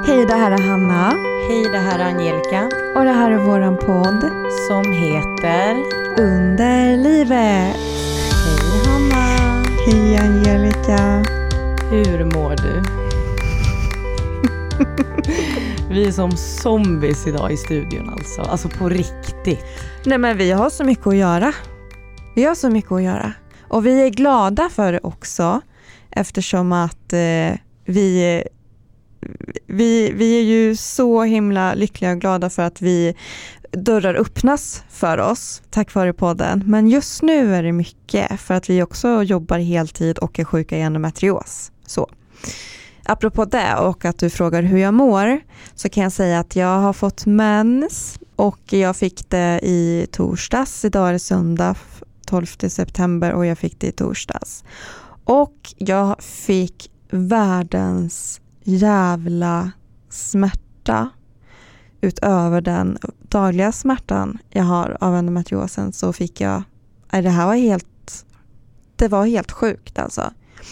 Hej, det här är Hanna. Hej, det här är Angelica. Och det här är våran podd. Som heter Under livet. Hej Hanna. Hej Angelica. Hur mår du? Vi är som zombies idag i studion alltså. Alltså på riktigt. Nej, men vi har så mycket att göra. Vi har så mycket att göra. Och vi är glada för det också. Eftersom att vi är ju så himla lyckliga och glada för att dörrar öppnas för oss tack vare podden. Men just nu är det mycket för att vi också jobbar heltid och är sjuka i endometrios. Så. Apropå det och att du frågar hur jag mår, så kan jag säga att jag har fått mens och jag fick det i torsdags. Idag är det söndag 12 september och jag fick det i torsdags. Och jag fick världens jävla smärta. Utöver den dagliga smärtan jag har av endometriosen, så fick jag, det var helt sjukt alltså.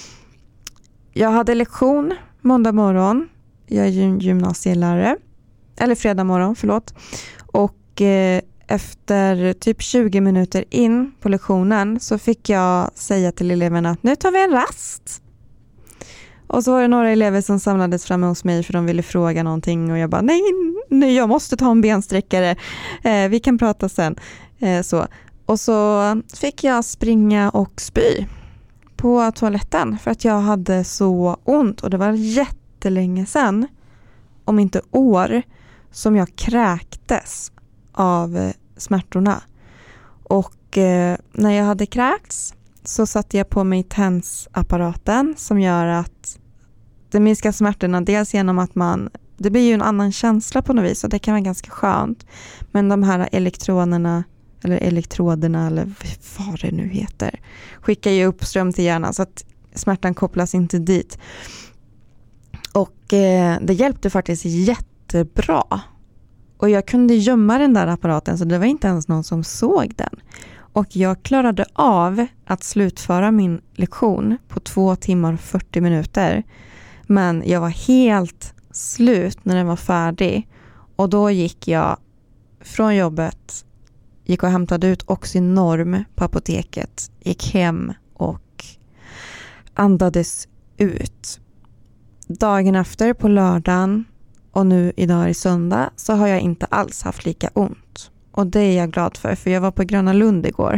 Jag hade lektion måndag morgon. Jag är gymnasielärare. Eller fredag morgon, förlåt. Och efter typ 20 minuter in på lektionen så fick jag säga till eleverna att nu tar vi en rast. Och så var det några elever som samlades framme hos mig för de ville fråga någonting. Och jag bara, nej, jag måste ta en bensträckare. Vi kan prata sen. Så. Och så fick jag springa och spy på toaletten för att jag hade så ont. Och det var jättelänge sedan, om inte år, som jag kräktes av smärtorna. Och när jag hade kräkts så satte jag på mig TENS-apparaten som gör att det minskar smärtorna. Dels genom att det blir ju en annan känsla på något vis och det kan vara ganska skönt. Men de här elektroderna eller vad det nu heter skickar ju upp ström till hjärnan så att smärtan kopplas inte dit. Och det hjälpte faktiskt jättebra. Och jag kunde gömma den där apparaten så det var inte ens någon som såg den. Och jag klarade av att slutföra min lektion på 2 timmar och 40 minuter. Men jag var helt slut när den var färdig. Och då gick jag från jobbet, gick och hämtade ut Oxynorm på apoteket, gick hem och andades ut. Dagen efter på lördagen och nu idag är söndag så har jag inte alls haft lika ont. Och det är jag glad för jag var på Gröna Lund igår.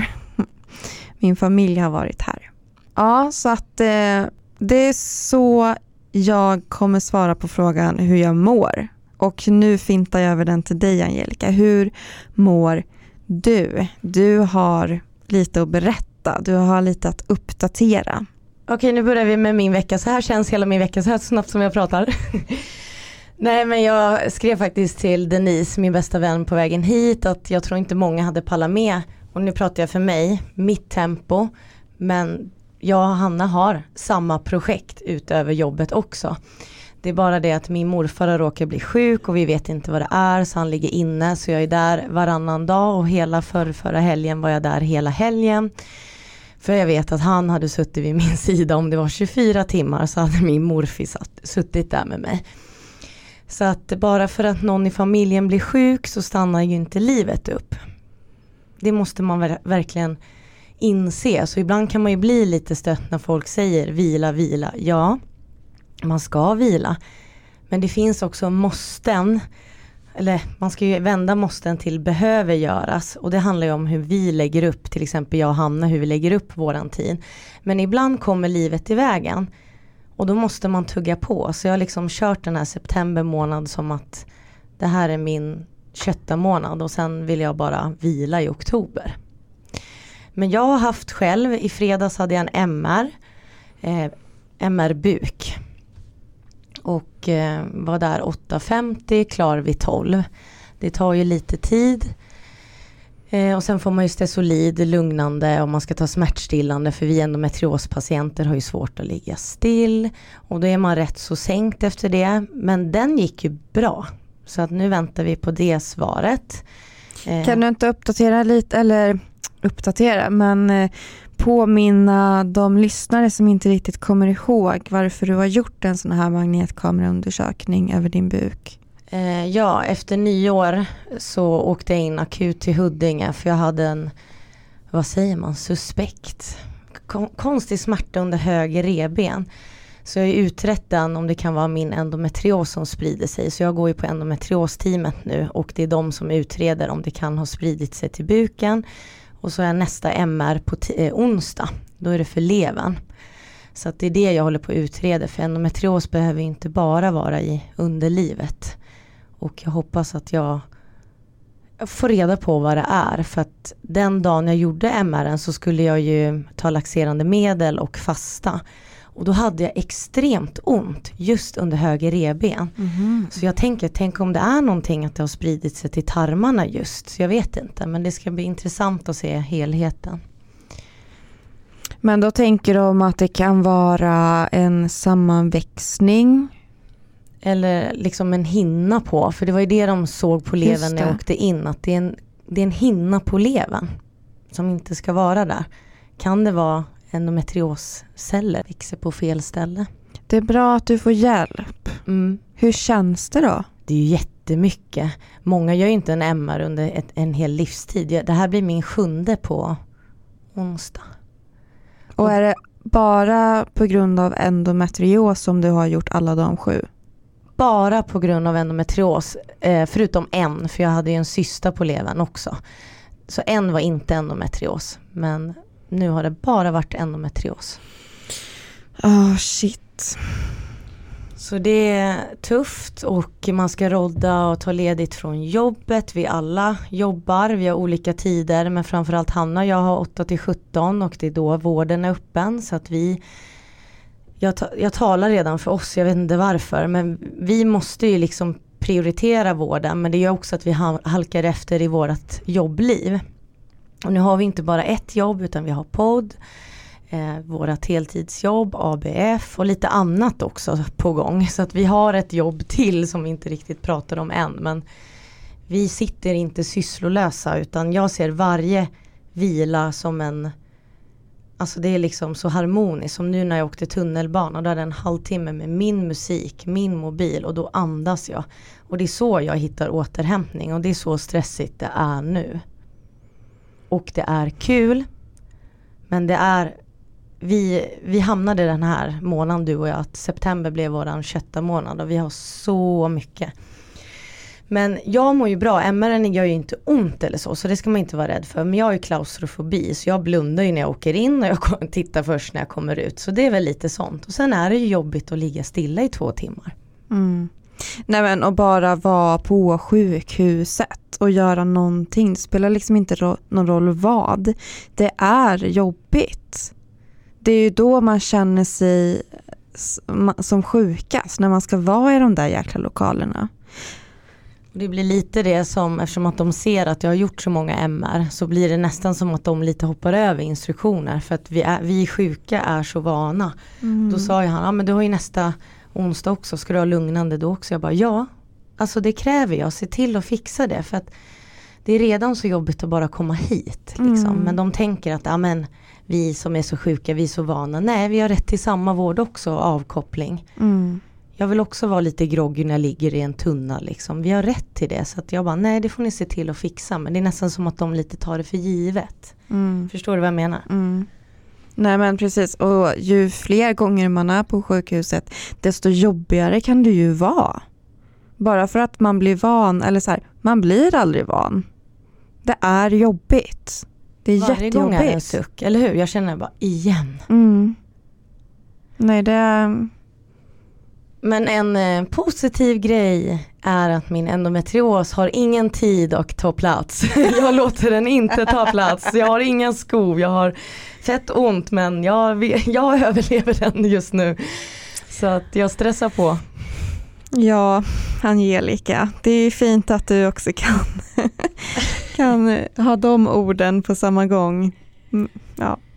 Min familj har varit här. Ja, så att det är så jag kommer svara på frågan hur jag mår. Och nu fintar jag över den till dig, Angelica. Hur mår du? Du har lite att berätta. Du har lite att uppdatera. Okej, nu börjar vi med min vecka. Så här känns hela min vecka, så här snabbt som jag pratar. Nej, men jag skrev faktiskt till Denise, min bästa vän, på vägen hit att jag tror inte många hade pallat med. Och nu pratar jag för mig, mitt tempo. Men jag och Hanna har samma projekt utöver jobbet också. Det är bara det att min morfar råkar bli sjuk och vi vet inte vad det är, så han ligger inne. Så jag är där varannan dag och hela förra helgen var jag där hela helgen. För jag vet att han hade suttit vid min sida om det var 24 timmar så hade min morfar suttit där med mig. Så att bara för att någon i familjen blir sjuk så stannar ju inte livet upp. Det måste man verkligen inse. Så ibland kan man ju bli lite stött när folk säger vila. Ja, man ska vila. Men det finns också måsten. Eller man ska ju vända måsten till behöver göras. Och det handlar ju om hur vi lägger upp, till exempel jag och Hanna, hur vi lägger upp våran tid. Men ibland kommer livet i vägen. Och då måste man tugga på. Så jag har liksom kört den här september månad som att det här är min 6:e månad. Och sen vill jag bara vila i oktober. Men jag har haft själv, i fredags hade jag en MR-buk. Och var där 8:50, klar vid 12. Det tar ju lite tid. Och sen får man ju Stesolid, lugnande, och man ska ta smärtstillande. För vi endometriospatienter har ju svårt att ligga still. Och då är man rätt så sänkt efter det. Men den gick ju bra. Så att nu väntar vi på det svaret. Kan du inte uppdatera lite, eller uppdatera, men påminna de lyssnare som inte riktigt kommer ihåg varför du har gjort en sån här magnetkameraundersökning över din buk? Ja, efter nyår så åkte jag in akut till Huddinge för jag hade en, vad säger man, suspekt. Konstig smärta under höger revben. Så jag har utrett den om det kan vara min endometrios som sprider sig. Så jag går ju på endometriosteamet nu och det är de som utreder om det kan ha spridit sig till buken. Och så är nästa MR på onsdag. Då är det för levern. Så att det är det jag håller på att utreda. För endometrios behöver inte bara vara i underlivet. Och jag hoppas att jag får reda på vad det är. För att den dagen jag gjorde MR:en så skulle jag ju ta laxerande medel och fasta. Och då hade jag extremt ont just under höger revben. Så jag tänk om det är någonting att det har spridit sig till tarmarna just. Så jag vet inte, men det ska bli intressant att se helheten. Men då tänker de att det kan vara en sammanväxning? Eller liksom en hinna på. För det var ju det de såg på levern när jag åkte in. Att det är en hinna på levern som inte ska vara där. Kan det vara endometriosceller växer på fel ställe? Det är bra att du får hjälp. Hur känns det då? Det är ju jättemycket. Många gör ju inte en MR under en hel livstid. Det här blir min 7:e på onsdag. Och är det bara på grund av endometrios som du har gjort alla de 7? Bara på grund av endometrios. Förutom en, för jag hade ju en cysta på levern också. Så en var inte endometrios. Men nu har det bara varit endometrios. Shit. Så det är tufft och man ska rodda och ta ledigt från jobbet. Vi alla jobbar, vi har olika tider, men framförallt Hanna jag har 8-17 och det är då vården är öppen. Så att jag talar redan för oss, jag vet inte varför, men vi måste ju liksom prioritera vården, men det gör också att vi halkar efter i vårt jobbliv. Och nu har vi inte bara ett jobb utan vi har podd, vårat heltidsjobb, ABF och lite annat också på gång. Så att vi har ett jobb till som vi inte riktigt pratar om än. Men vi sitter inte sysslolösa utan jag ser varje vila som en... Alltså det är liksom så harmoniskt. Som nu när jag åkte tunnelbana. Då hade jag en halvtimme med min musik, min mobil och då andas jag. Och det är så jag hittar återhämtning och det är så stressigt det är nu. Och det är kul. Men det är... Vi hamnade den här månaden du och jag att september blev våran 6:e månad och vi har så mycket. Men jag mår ju bra. MR:en gör ju inte ont eller så det ska man inte vara rädd för. Men jag har ju klaustrofobi så jag blundar ju när jag åker in och jag tittar först när jag kommer ut. Så det är väl lite sånt. Och sen är det ju jobbigt att ligga stilla i 2 timmar. Nej men och bara vara på sjukhuset och göra någonting. Det spelar liksom inte någon roll vad. Det är jobbigt. Det är ju då man känner sig som sjukast när man ska vara i de där jäkla lokalerna. Det blir lite det som, eftersom att de ser att jag har gjort så många MR så blir det nästan som att de lite hoppar över instruktioner för att vi sjuka är så vana. Då sa ju han, men du har ju nästa onsdag också, ska du ha lugnande då också? Jag bara, ja, alltså det kräver jag, se till att fixa det för att det är redan så jobbigt att bara komma hit liksom. Men de tänker att, ja men vi som är så sjuka, vi är så vana. Nej, vi har rätt till samma vård också, avkoppling. Jag vill också vara lite groggy när jag ligger i en tunna liksom. Vi har rätt till det. Så att jag bara, nej det får ni se till att fixa. Men det är nästan som att de lite tar det för givet. Förstår du vad jag menar? Nej men precis. Och ju fler gånger man är på sjukhuset, desto jobbigare kan det ju vara. Bara för att man blir van, eller så här, man blir aldrig van. Det är jobbigt. Det är varje jättejobbigt. Gång är en suck, eller hur? Jag känner bara, igen. Nej, det är... Men en positiv grej är att min endometrios har ingen tid att ta plats. Jag låter den inte ta plats. Jag har ingen skov, jag har fett ont men jag överlever den just nu. Så att jag stressar på. Ja, Angelica, det är fint att du också kan ha de orden på samma gång. Ja.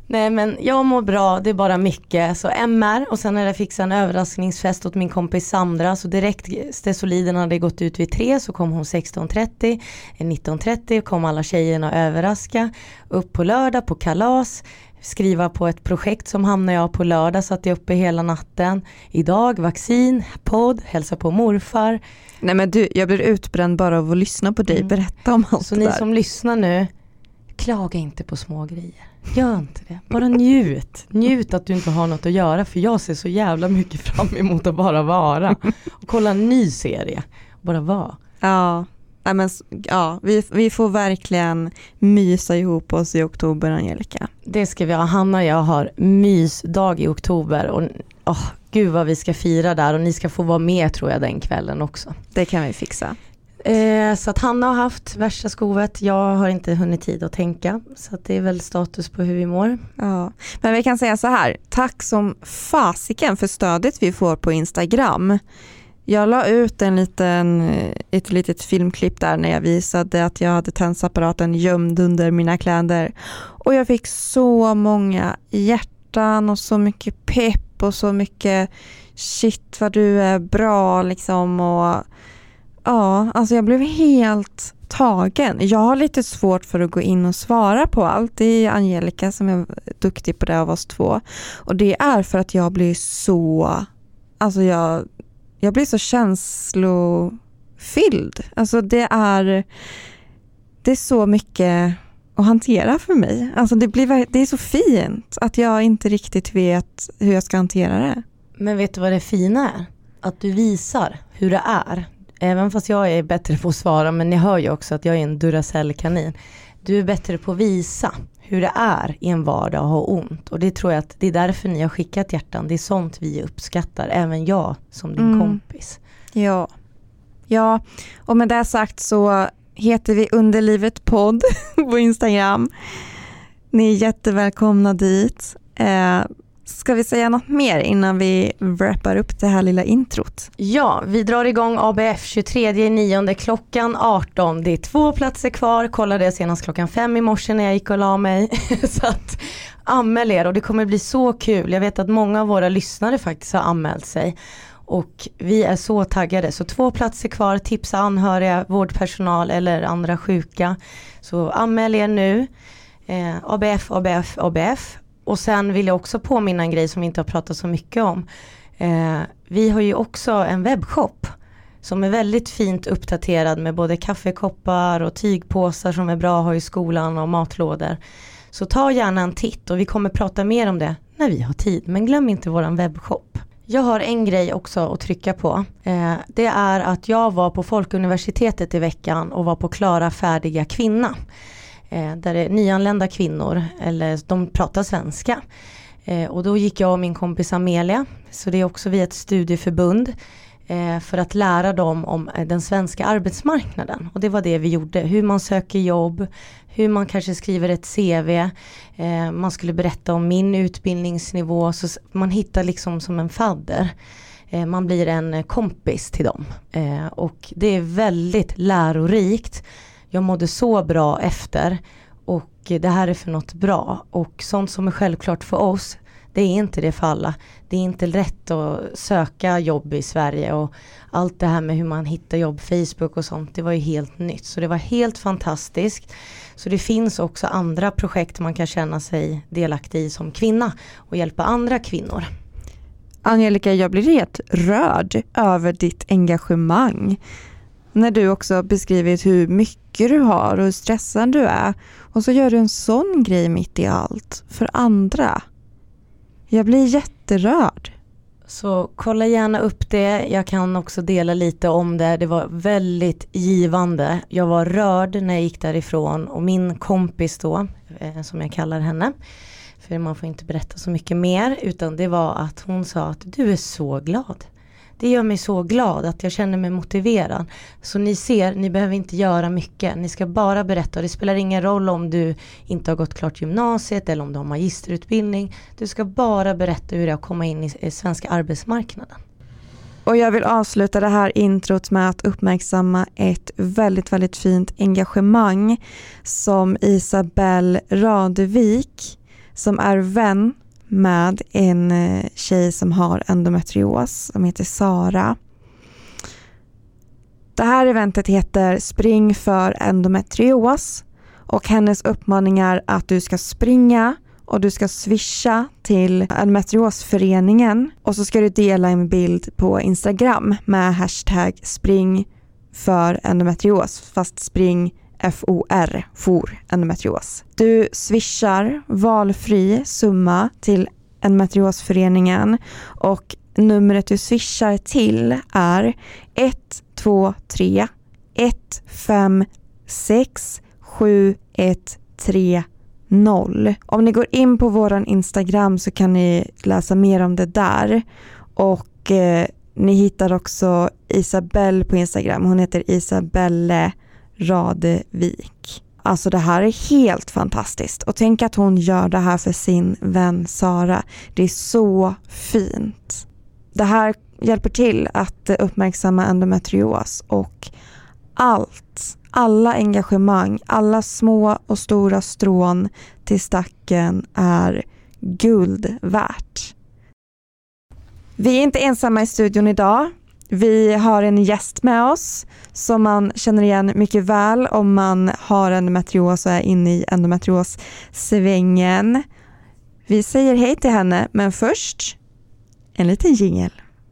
Nej men jag mår bra, det är bara mycket. Så MR och sen har jag fixat en överraskningsfest åt min kompis Sandra. Så direkt Stesoliden hade gått ut vid 3 så kom hon 16.30. 19.30 kom alla tjejerna och överraska. Upp på lördag på kalas. Skriva på ett projekt som hamnar jag på lördag, så att jag är uppe hela natten. Idag vaccin, podd, hälsa på morfar. Nej men du, jag blir utbränd bara av att lyssna på dig. Berätta om allt så det ni där. som lyssnar nu, klaga inte på små grejer. Gör inte det. Bara njut. Njut att du inte har något att göra. För jag ser så jävla mycket fram emot att bara vara. Och kolla en ny serie. Bara vara. Ja. Nej, men, ja, vi får verkligen mysa ihop oss i oktober, Angelica. Det ska vi ha. Hanna och jag har mysdag i oktober. Och gud vad vi ska fira där. Och ni ska få vara med tror jag den kvällen också. Det kan vi fixa. Så att Hanna har haft värsta skovet. Jag har inte hunnit tid att tänka. Så att det är väl status på hur vi mår. Ja. Men vi kan säga så här. Tack som fasiken för stödet vi får på Instagram. Jag la ut ett litet filmklipp där när jag visade att jag hade tensapparaten gömd under mina kläder. Och jag fick så många hjärtan och så mycket pepp och så mycket shit vad du är bra liksom. Och ja, alltså jag blev helt tagen. Jag har lite svårt för att gå in och svara på allt. Det är Angelica som är duktig på det av oss två. Och det är för att jag blir så... Alltså jag blir så känslofylld. Alltså det är så mycket att hantera för mig. Alltså det är så fint att jag inte riktigt vet hur jag ska hantera det. Men vet du vad det fina är? Att du visar hur det är. Även fast jag är bättre på att svara, men ni hör ju också att jag är en Duracell-kanin. Du är bättre på att visa hur det är i en vardag att ha ont. Och det tror jag att det är därför ni har skickat hjärtan. Det är sånt vi uppskattar, även jag som din kompis. Ja, och med det sagt så heter vi Underlivet podd på Instagram. Ni är jättevälkomna dit. Ska vi säga något mer innan vi wrappar upp det här lilla introt? Ja, vi drar igång ABF 23/9 klockan 18. Det är 2 platser kvar. Kollade jag senast klockan 5 i morse när jag gick och la mig. Så att anmäl er och det kommer bli så kul. Jag vet att många av våra lyssnare faktiskt har anmält sig. Och vi är så taggade. Så 2 platser kvar. Tipsa anhöriga, vårdpersonal eller andra sjuka. Så anmäl er nu. ABF. Och sen vill jag också påminna en grej som vi inte har pratat så mycket om. Vi har ju också en webbshop som är väldigt fint uppdaterad med både kaffekoppar och tygpåsar som är bra att ha i skolan och matlådor. Så ta gärna en titt och vi kommer prata mer om det när vi har tid. Men glöm inte våran webbshop. Jag har en grej också att trycka på. Det är att jag var på Folkuniversitetet i veckan och var på Klara färdiga kvinna. Där det är nyanlända kvinnor, eller de pratar svenska. Och då gick jag och min kompis Amelia, så det är också via ett studieförbund, för att lära dem om den svenska arbetsmarknaden. Och det var det vi gjorde, hur man söker jobb, hur man kanske skriver ett CV. Man skulle berätta om min utbildningsnivå, så man hittar liksom som en fadder. Man blir en kompis till dem. Och det är väldigt lärorikt. Jag mådde så bra efter och det här är för något bra. Och sånt som är självklart för oss, det är inte det för alla. Det är inte lätt att söka jobb i Sverige och allt det här med hur man hittar jobb, Facebook och sånt, det var ju helt nytt. Så det var helt fantastiskt. Så det finns också andra projekt man kan känna sig delaktig i som kvinna och hjälpa andra kvinnor. Angelica, jag blir helt rörd över ditt engagemang. När du också beskrivit hur mycket du har och hur stressad du är. Och så gör du en sån grej mitt i allt för andra. Jag blir jätterörd. Så kolla gärna upp det. Jag kan också dela lite om det. Det var väldigt givande. Jag var rörd när jag gick därifrån. Och min kompis då, som jag kallar henne. För man får inte berätta så mycket mer. Utan det var att hon sa att du är så glad. Det gör mig så glad att jag känner mig motiverad. Så ni ser, ni behöver inte göra mycket. Ni ska bara berätta. Det spelar ingen roll om du inte har gått klart gymnasiet eller om du har magisterutbildning. Du ska bara berätta hur det är att komma in i svenska arbetsmarknaden. Och jag vill avsluta det här introt med att uppmärksamma ett väldigt, väldigt fint engagemang som Isabelle Radevik som är vän med en tjej som har endometrios som heter Sara. Det här eventet heter Spring för endometrios och hennes uppmaning är att du ska springa och du ska swisha till endometriosföreningen och så ska du dela en bild på Instagram med hashtag spring för endometrios, fast spring FOR, for endometrios. Du swishar valfri summa till endometriosföreningen och numret du swishar till är 123 156 7130. Om ni går in på våran Instagram så kan ni läsa mer om det där. Och ni hittar också Isabelle på Instagram. Hon heter Isabelle Radevik. Alltså det här är helt fantastiskt. Och tänk att hon gör det här för sin vän Sara. Det är så fint. Det här hjälper till att uppmärksamma endometrios och alla engagemang, alla små och stora strån till stacken är guld värt. Vi är inte ensamma i studion idag. Vi har en gäst med oss som man känner igen mycket väl om man har endometrios och är inne i endometrios-svängen. Vi säger hej till henne, men först en liten jingle.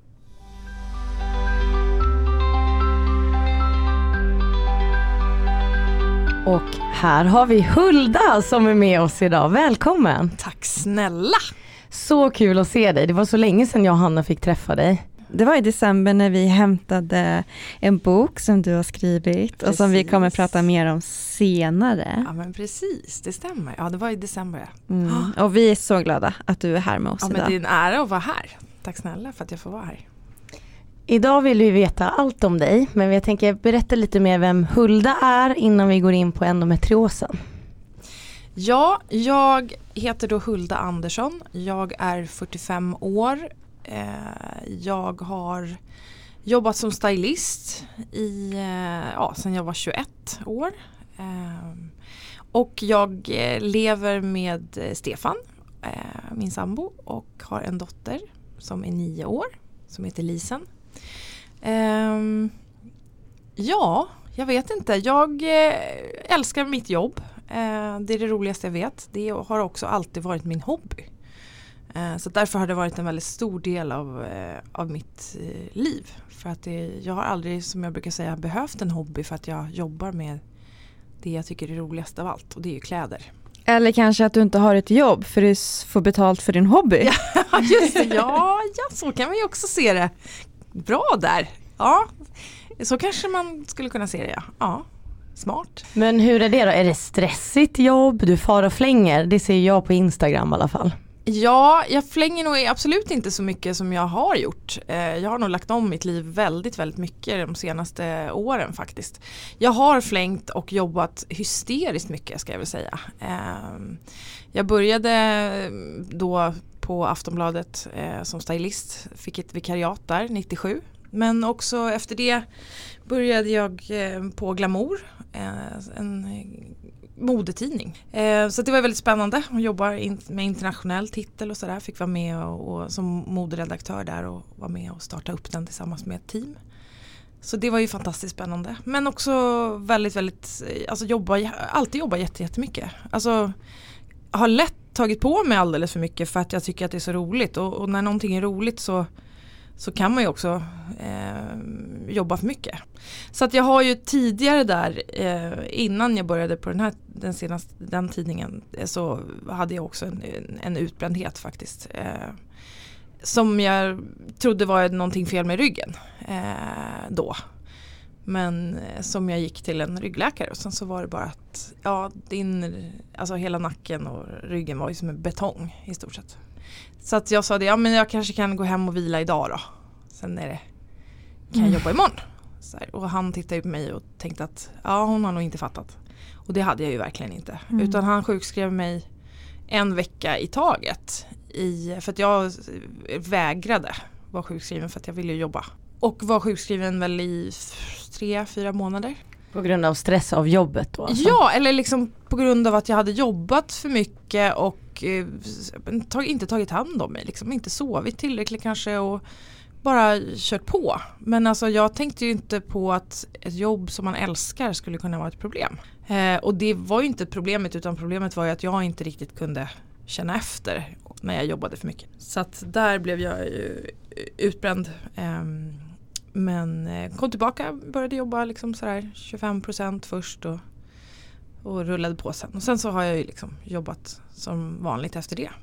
Och här har vi Hulda som är med oss idag. Välkommen! Tack snälla! Så kul att se dig. Det var så länge sedan jag och Hanna fick träffa dig. Det var i december när vi hämtade en bok som du har skrivit. Precis. Och som vi kommer prata mer om senare. Ja men precis, det stämmer. Ja det var i december. Och vi är så glada att du är här med oss idag. Men det är en ära att vara här. Tack snälla för att jag får vara här. Idag vill vi veta allt om dig, men jag tänker berätta lite mer vem Hulda är innan vi går in på endometriosen. Ja, jag heter då Hulda Andersson. Jag är 45 år. Jag har jobbat som stylist sedan jag var 21 år. Och jag lever med Stefan, min sambo, och har en dotter som är 9 år som heter Lisen. Ja, jag vet inte. Jag älskar mitt jobb. Det är det roligaste jag vet. Det har också alltid varit min hobby. Så därför har det varit en väldigt stor del av mitt liv. För att jag har aldrig, som jag brukar säga, behövt en hobby för att jag jobbar med det jag tycker är roligast av allt. Och det är ju kläder. Eller kanske att du inte har ett jobb för du får betalt för din hobby. Ja, just det. Ja, så kan man ju också se det. Bra där. Ja, så kanske man skulle kunna se det, ja. Smart. Men hur är det då? Är det stressigt jobb? Du far och flänger? Det ser jag på Instagram i alla fall. Ja, jag flänger nog absolut inte så mycket som jag har gjort. Jag har nog lagt om mitt liv väldigt, väldigt mycket de senaste åren faktiskt. Jag har flängt och jobbat hysteriskt mycket, ska jag väl säga. Jag började då på Aftonbladet som stylist. Fick ett vikariat där 97. Men också efter det började jag på Glamour, en modetidning. Så det var väldigt spännande att jobba med internationell titel och sådär. Fick vara med och som moderedaktör där och vara med och starta upp den tillsammans med ett team. Så det var ju fantastiskt spännande. Men också väldigt, väldigt, alltså alltid jobba jättemycket. Alltså har lätt tagit på mig alldeles för mycket för att jag tycker att det är så roligt. Och när någonting är roligt så kan man ju också jobba för mycket. Så att jag har ju tidigare där, innan jag började på den tidningen, så hade jag också en utbrändhet faktiskt. Som jag trodde var någonting fel med ryggen då. Men som jag gick till en ryggläkare och sen så var det bara att alltså hela nacken och ryggen var ju som en betong i stort sett. Så att jag sa det, men jag kanske kan gå hem och vila idag då. Sen kan jag jobba imorgon. Så här, och han tittade på mig och tänkte att hon har nog inte fattat. Och det hade jag ju verkligen inte. Utan han sjukskrev mig en vecka i taget. För att jag vägrade vara sjukskriven för att jag ville jobba. Och var sjukskriven väl i 3-4 månader. På grund av stress av jobbet då? Alltså. Ja, eller liksom på grund av att jag hade jobbat för mycket och inte tagit hand om mig. Liksom inte sovit tillräckligt kanske och bara kört på. Men alltså jag tänkte ju inte på att ett jobb som man älskar skulle kunna vara ett problem. Och det var ju inte problemet, utan problemet var ju att jag inte riktigt kunde känna efter när jag jobbade för mycket. Så att där blev jag ju utbränd. Men kom tillbaka, började jobba liksom sådär 25% först och rullade på sen. Och sen så har jag ju liksom jobbat som vanligt efter det.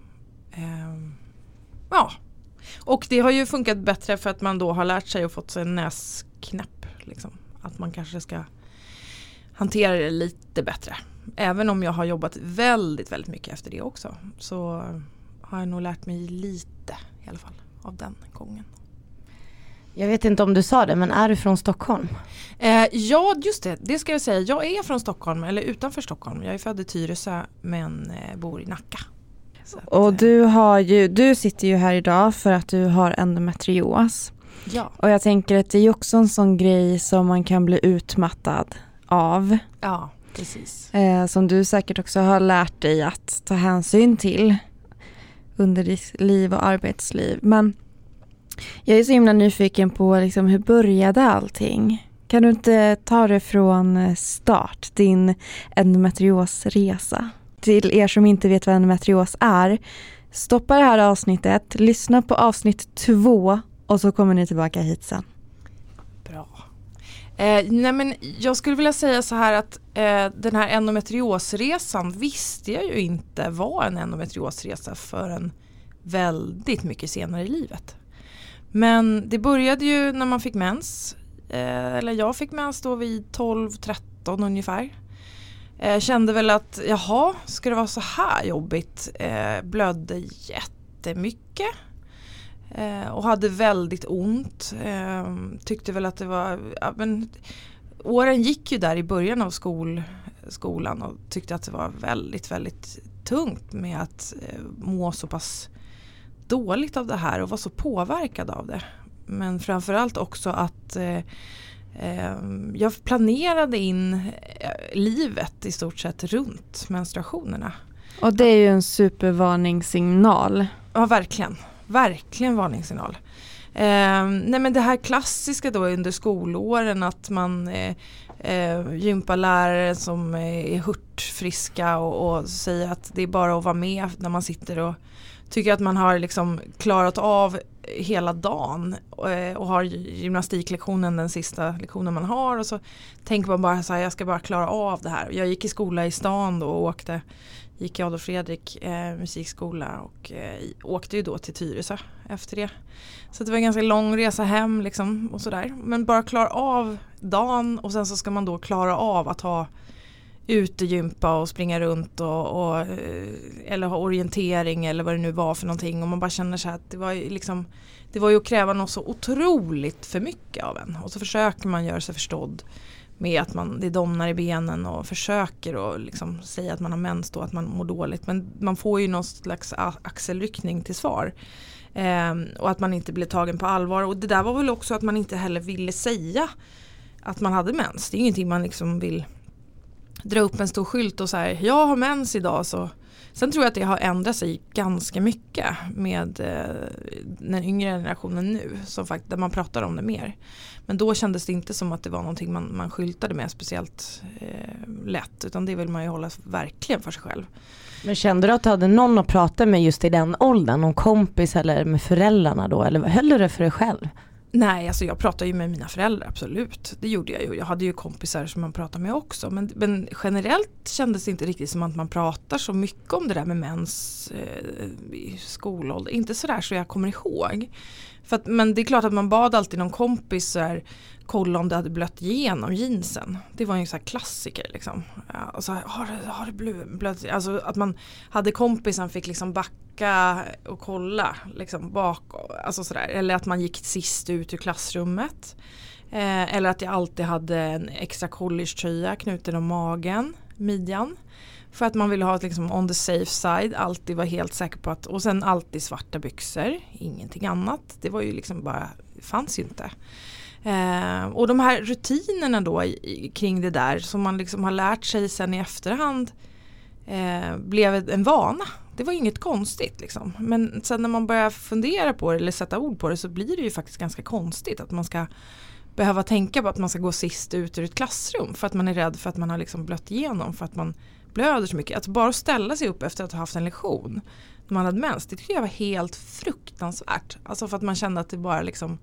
Ja. Och det har ju funkat bättre för att man då har lärt sig och fått sig en näsknäpp. Liksom. Att man kanske ska hantera det lite bättre. Även om jag har jobbat väldigt, väldigt mycket efter det också. Så har jag nog lärt mig lite i alla fall av den gången. Jag vet inte om du sa det, men är du från Stockholm? Ja, just det. Det ska jag säga. Jag är från Stockholm, eller utanför Stockholm. Jag är född i Tyresö men bor i Nacka. Och du sitter ju här idag för att du har endometrios. Ja. Och jag tänker att det är också en sån grej som man kan bli utmattad av. Ja, precis. Som du säkert också har lärt dig att ta hänsyn till under ditt liv och arbetsliv. Men jag är så himla nyfiken på liksom, hur började allting? Kan du inte ta det från start, din endometriosresa? Till er som inte vet vad endometrios är, stoppa det här avsnittet, lyssna på avsnitt 2 och så kommer ni tillbaka hit sen. Bra. Nej men jag skulle vilja säga så här att den här endometriosresan visste jag ju inte var en endometriosresa förrän väldigt mycket senare i livet. Men det började ju när man fick mens, eller jag fick mens då vid 12-13 ungefär. Kände väl att, ska det vara så här jobbigt? Blödde jättemycket och hade väldigt ont. Tyckte väl att det var, åren gick ju där i början av skolan och tyckte att det var väldigt, väldigt tungt med att må så pass dåligt av det här och var så påverkad av det. Men framförallt också att jag planerade in livet i stort sett runt menstruationerna. Och det är ju en supervarningssignal. Ja, verkligen. Verkligen varningssignal. Nej men det här klassiska då under skolåren att man gympalärare som är hurtfriska och säger att det är bara att vara med när man sitter och tycker att man har liksom klarat av hela dagen och har gymnastiklektionen den sista lektionen man har och så tänker man bara så här, jag ska bara klara av det här. Jag gick i skola i stan då och gick i Adolf Fredrik musikskola och åkte ju då till Tyresö efter det. Så det var en ganska lång resa hem liksom och sådär. Men bara klara av dagen och sen så ska man då klara av att ha utegympa och springa runt och eller ha orientering eller vad det nu var för någonting och man bara känner så här att det var ju att kräva något så otroligt för mycket av en och så försöker man göra sig förstådd med att det domnar i benen och försöker och liksom säga att man har mens då, att man mår dåligt, men man får ju någon slags axelryckning till svar och att man inte blir tagen på allvar och det där var väl också att man inte heller ville säga att man hade mens. Det är ingenting man liksom vill dra upp en stor skylt och så här, jag har mens idag så. Sen tror jag att det har ändrat sig ganska mycket med den yngre generationen nu som där man pratar om det mer. Men då kändes det inte som att det var någonting man skyltade med speciellt lätt, utan det vill man ju hålla verkligen för sig själv. Men kände du att du hade någon att prata med just i den åldern, någon kompis eller med föräldrarna då, eller höll du det för dig själv? Nej, alltså jag pratade ju med mina föräldrar, absolut. Det gjorde jag ju. Jag hade ju kompisar som man pratade med också. Men generellt kändes det inte riktigt som att man pratar så mycket om det där med mens i skolålder. Inte sådär så jag kommer ihåg. Men det är klart att man bad alltid någon kompis så här, kolla om det hade blött igenom jeansen. Det var ju en sån här klassiker liksom. Och så här, har det blött? Alltså att man hade kompisen fick liksom backa och kolla liksom bak. Alltså sådär. Eller att man gick sist ut ur klassrummet. Eller att jag alltid hade en extra collegetröja knuten om magen, midjan. För att man ville ha liksom on the safe side, alltid vara helt säker på att, och sen alltid svarta byxor, ingenting annat. Det var ju liksom bara, det fanns ju inte. Och de här rutinerna då kring det där som man liksom har lärt sig sen i efterhand blev en vana. Det var inget konstigt liksom. Men sen när man börjar fundera på det eller sätta ord på det så blir det ju faktiskt ganska konstigt att man ska behöva tänka på att man ska gå sist ut ur ett klassrum för att man är rädd för att man har liksom blött igenom, för att man blöder så mycket. Att bara ställa sig upp efter att ha haft en lektion när man hade mens, det tycker jag var helt fruktansvärt. Alltså för att man kände att det bara liksom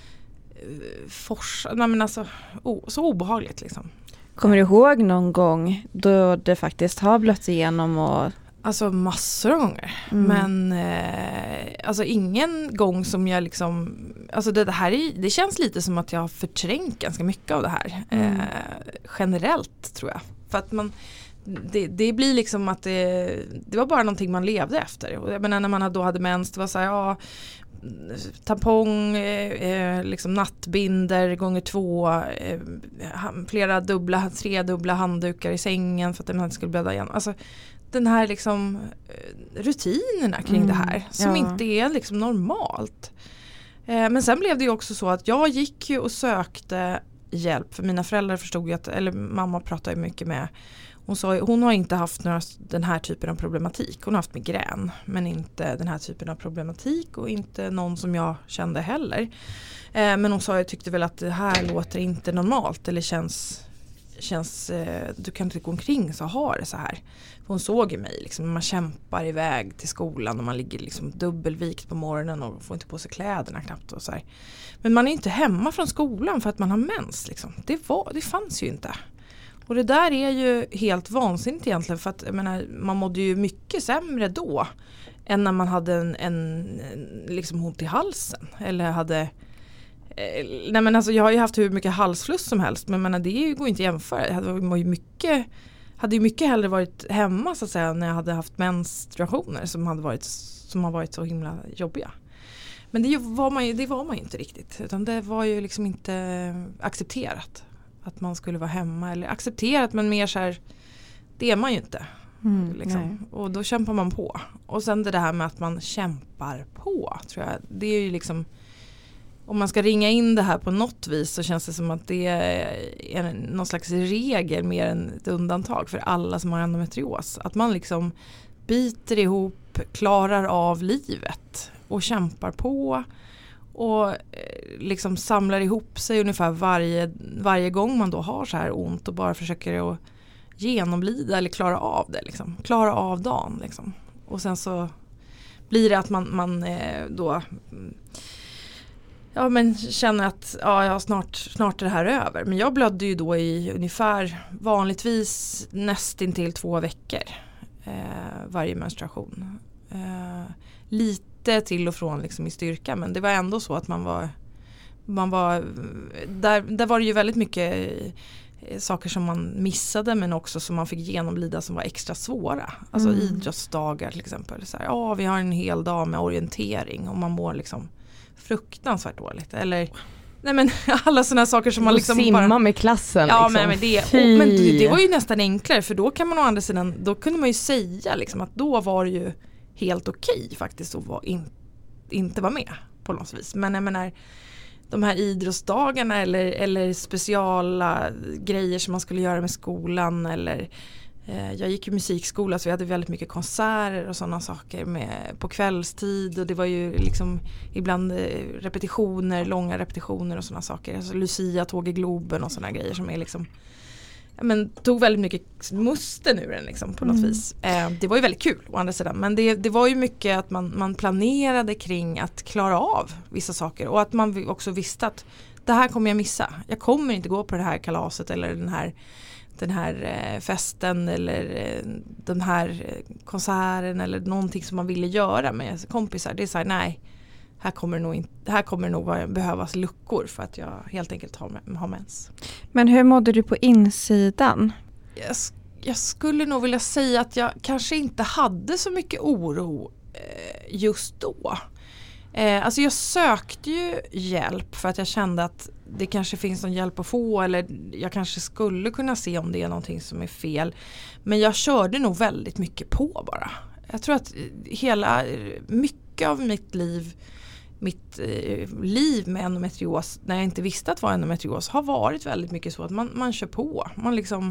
så obehagligt liksom. Kommer du ihåg någon gång då det faktiskt har blött igenom? Alltså massor av gånger. Men alltså ingen gång som jag liksom, alltså det känns lite som att jag har förträngt ganska mycket av det här. Generellt tror jag. För att det blir liksom att det var bara någonting man levde efter. Och jag menar, när man då hade mens, det var så här, tampong, liksom nattbinder gånger 2, flera tredubbla handdukar i sängen för att den inte skulle blöda igen. Alltså den här liksom rutinerna kring det här som inte är liksom normalt. Men sen blev det ju också så att jag gick ju och sökte hjälp, för mina föräldrar förstod ju att, eller mamma pratade ju mycket med, hon har inte haft den här typen av problematik. Hon har haft migrän, men inte den här typen av problematik och inte någon som jag kände heller. Men hon sa, jag tyckte väl att det här låter inte normalt eller känns du kan inte gå omkring så har det så här. För hon såg ju mig liksom, man kämpar iväg till skolan och man ligger liksom dubbelvikt på morgonen och får inte på sig kläderna knappt och så här. Men man är inte hemma från skolan för att man har mens liksom. Det fanns ju inte. Och det där är ju helt vansinnigt egentligen, för att jag menar, man mådde ju mycket sämre då än när man hade en liksom ont i halsen eller hade nej men alltså jag har ju haft hur mycket halsfluss som helst, men menar, det går inte att jämföra. Jag hade ju mycket hellre varit hemma så att säga när jag hade haft menstruationer som har varit så himla jobbiga. Men det var man ju inte riktigt, utan det var ju liksom inte accepterat att man skulle vara hemma, eller accepterat, men mer så här, det är man ju inte. Liksom. Och då kämpar man på. Och sen det här med att man kämpar på, tror jag, det är ju liksom, om man ska ringa in det här på något vis så känns det som att det är någon slags regel mer än ett undantag för alla som har endometrios. Att man liksom biter ihop, klarar av livet och kämpar på och liksom samlar ihop sig ungefär varje gång man då har så här ont och bara försöker att genomlida eller klara av det liksom. Klara av dagen liksom. Och sen så blir det att man då men känner att snart är det här över. Men jag blödde ju då i ungefär vanligtvis nästintill 2 veckor varje menstruation. Lite till och från liksom i styrka, men det var ändå så att man var där var det ju väldigt mycket saker som man missade, men också som man fick genomlida som var extra svåra. Alltså idrottsdagar till exempel. Så här, vi har en hel dag med orientering och man mår liksom fruktansvärt dåligt. Eller nej men alla sådana saker som man liksom simma bara med klassen ja liksom. men det var ju nästan enklare, för då kan man å andra sidan, då kunde man ju säga liksom att då var det ju helt okej faktiskt att inte vara med på något vis. Men jag menar, de här idrottsdagarna eller speciala grejer som man skulle göra med skolan, eller jag gick i musikskola så vi hade väldigt mycket konserter och sådana saker på kvällstid, och det var ju liksom ibland långa repetitioner och sådana saker. Alltså Lucia, Tåg i Globen och sådana grejer som är liksom, tog väldigt mycket musten ur den liksom, på något vis. Det var ju väldigt kul å andra sidan, men det var ju mycket att man planerade kring att klara av vissa saker, och att man också visste att det här kommer jag missa. Jag kommer inte gå på det här kalaset eller den här festen eller den här konserten eller någonting som man ville göra med kompisar. Det är så här, nej, här kommer det nog behövas luckor för att jag helt enkelt har mens. Men hur mådde du på insidan? Jag skulle nog vilja säga att jag kanske inte hade så mycket oro just då. Alltså jag sökte ju hjälp för att jag kände att det kanske finns någon hjälp att få, eller jag kanske skulle kunna se om det är någonting som är fel. Men jag körde nog väldigt mycket på bara. Jag tror att mycket av mitt liv mitt liv med endometrios, när jag inte visste att det var endometrios, har varit väldigt mycket så att man kör på. Man liksom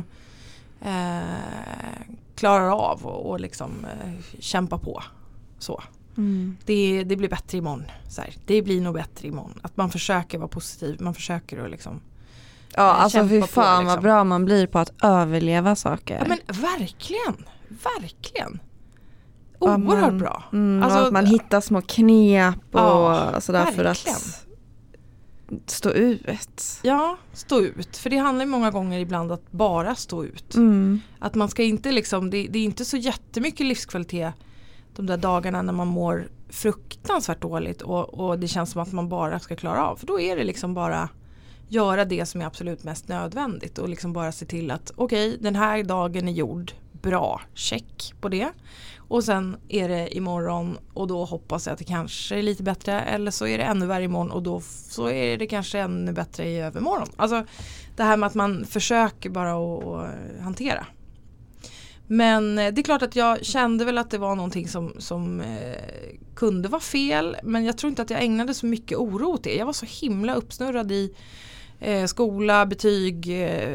klarar av och liksom kämpa på. Så. Det blir bättre imorgon. Så här. Det blir nog bättre imorgon. Att man försöker vara positiv. Man försöker att liksom Ja, alltså fy fan liksom. vad bra man blir på att överleva saker. Ja, men verkligen. Oerhört bra. Alltså, att man hittar små knep och sådär verkligen. för att stå ut. Ja, stå ut. För det handlar ju många gånger ibland att bara stå ut. Att man ska inte liksom, det är inte så jättemycket livskvalitet de där dagarna när man mår fruktansvärt dåligt och det känns som att man bara ska klara av. För då är det liksom bara göra det som är absolut mest nödvändigt och liksom bara se till att okej, den här dagen är gjord. Bra, check på det. Och sen är det imorgon och då hoppas jag att det kanske är lite bättre, eller så är det ännu värre imorgon och då så är det kanske ännu bättre i övermorgon. Alltså det här med att man försöker bara att hantera. Men det är klart att jag kände väl att det var någonting som kunde vara fel, men jag tror inte att jag ägnade så mycket oro åt det. Jag var så himla uppsnurrad i skola, betyg,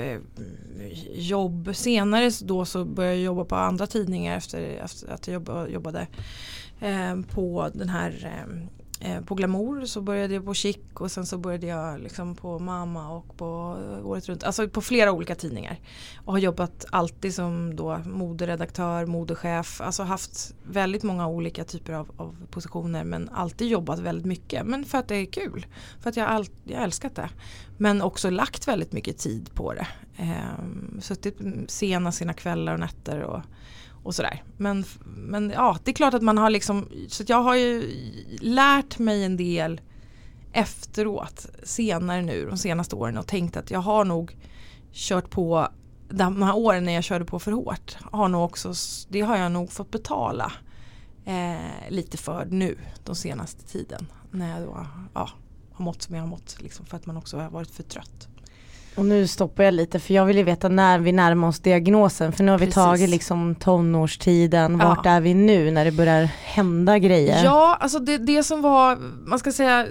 jobb. Senare då så började jag jobba på andra tidningar efter att jag jobbade på den här på Glamour, så började jag på Chic och sen så började jag liksom på Mamma och på Året runt, alltså på flera olika tidningar, och har jobbat alltid som då moderedaktör, modechef, alltså haft väldigt många olika typer av positioner, men alltid jobbat väldigt mycket, men för att det är kul, för att jag älskat det, men också lagt väldigt mycket tid på det, suttit sina kvällar och nätter och sådär. Men ja, det är klart att man har liksom, så att jag har ju lärt mig en del efteråt, senare nu, de senaste åren, och tänkt att jag har nog kört på de här åren när jag körde på för hårt, det har jag nog fått betala lite för nu, de senaste tiden, när jag då har mått som jag har mått, liksom, för att man också har varit för trött. Och nu stoppar jag lite, för jag vill ju veta när vi närmar oss diagnosen. För nu har vi tagit liksom tonårstiden. Vart är vi nu när det börjar hända grejer? Ja, alltså det som var, man ska säga,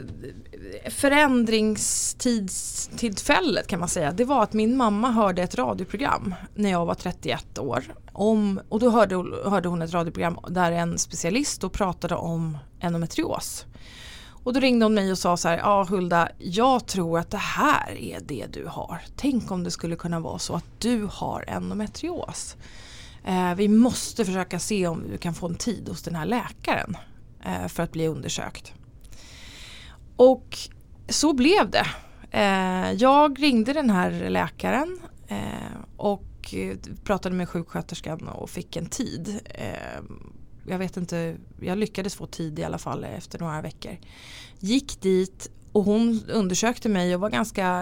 förändringstillfället kan man säga. Det var att min mamma hörde ett radioprogram när jag var 31 år. Och då hörde hon ett radioprogram där en specialist då pratade om endometrios. Och då ringde hon mig och sa så här: ja Hulda, jag tror att det här är det du har. Tänk om det skulle kunna vara så att du har endometrios. Vi måste försöka se om du kan få en tid hos den här läkaren för att bli undersökt. Och så blev det. Jag ringde den här läkaren och pratade med sjuksköterskan och fick en tid. Jag vet inte, jag lyckades få tid i alla fall efter några veckor. Gick dit och hon undersökte mig och var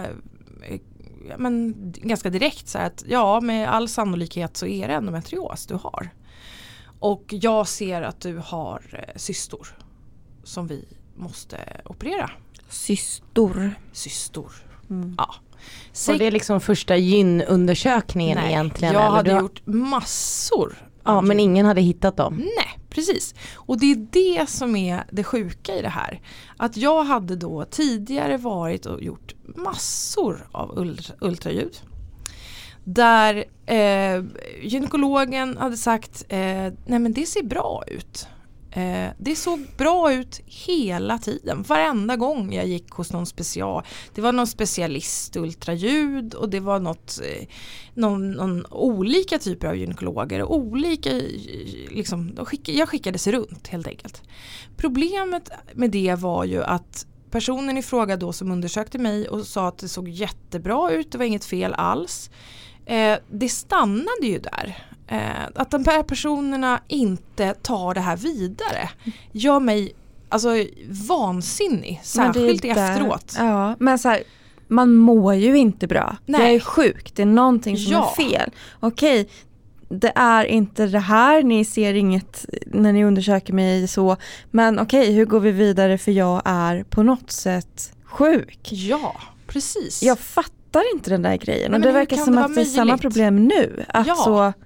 ganska direkt så här att ja, med all sannolikhet så är det endometrios du har. Och jag ser att du har cystor som vi måste operera. Cystor. Ja. Så det är liksom första gynundersökningen egentligen? Jag hade gjort massor. Ja, men ingen hade hittat dem. Nej, precis. Och det är det som är det sjuka i det här. Att jag hade då tidigare varit och gjort massor av ultraljud. Där gynekologen hade sagt, nej men det ser bra ut. Det såg bra ut hela tiden. Varenda gång jag gick hos någon det var någon specialist ultraljud och det var någon olika typer av gynekologer och olika liksom, jag skickades runt helt enkelt. Problemet med det var ju att personen i fråga då som undersökte mig och sa att det såg jättebra ut, det var inget fel alls. Det stannade ju där. Att de här personerna inte tar det här vidare gör mig alltså vansinnig, särskilt efteråt. Ja, men så här, man mår ju inte bra. Nej. Jag är sjuk, det är någonting som är fel. Okej, det är inte det här, ni ser inget när ni undersöker mig så, men okej, hur går vi vidare, för jag är på något sätt sjuk. Ja, precis. Jag fattar inte den där grejen. Nej, och det verkar som att det är samma problem nu. Att så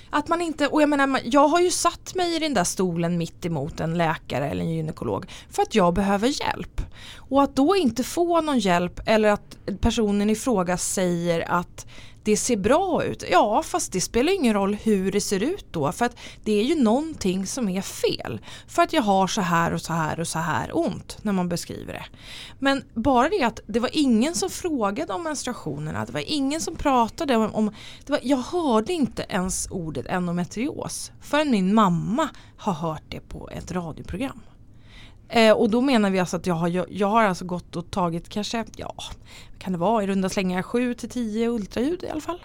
Att man inte, och jag menar, jag har ju satt mig i den där stolen mitt emot en läkare eller en gynekolog för att jag behöver hjälp. Och att då inte få någon hjälp eller att personen i fråga säger att det ser bra ut. Ja, fast det spelar ingen roll hur det ser ut då. För att det är ju någonting som är fel. För att jag har så här och så här och så här ont när man beskriver det. Men bara det att det var ingen som frågade om menstruationerna. Det var ingen som pratade om... jag hörde inte ens ordet endometrios förrän min mamma har hört det på ett radioprogram. Och då menar vi alltså att jag har alltså gått och tagit kanske, kan det vara i runda slängar 7-10 ultraljud i alla fall.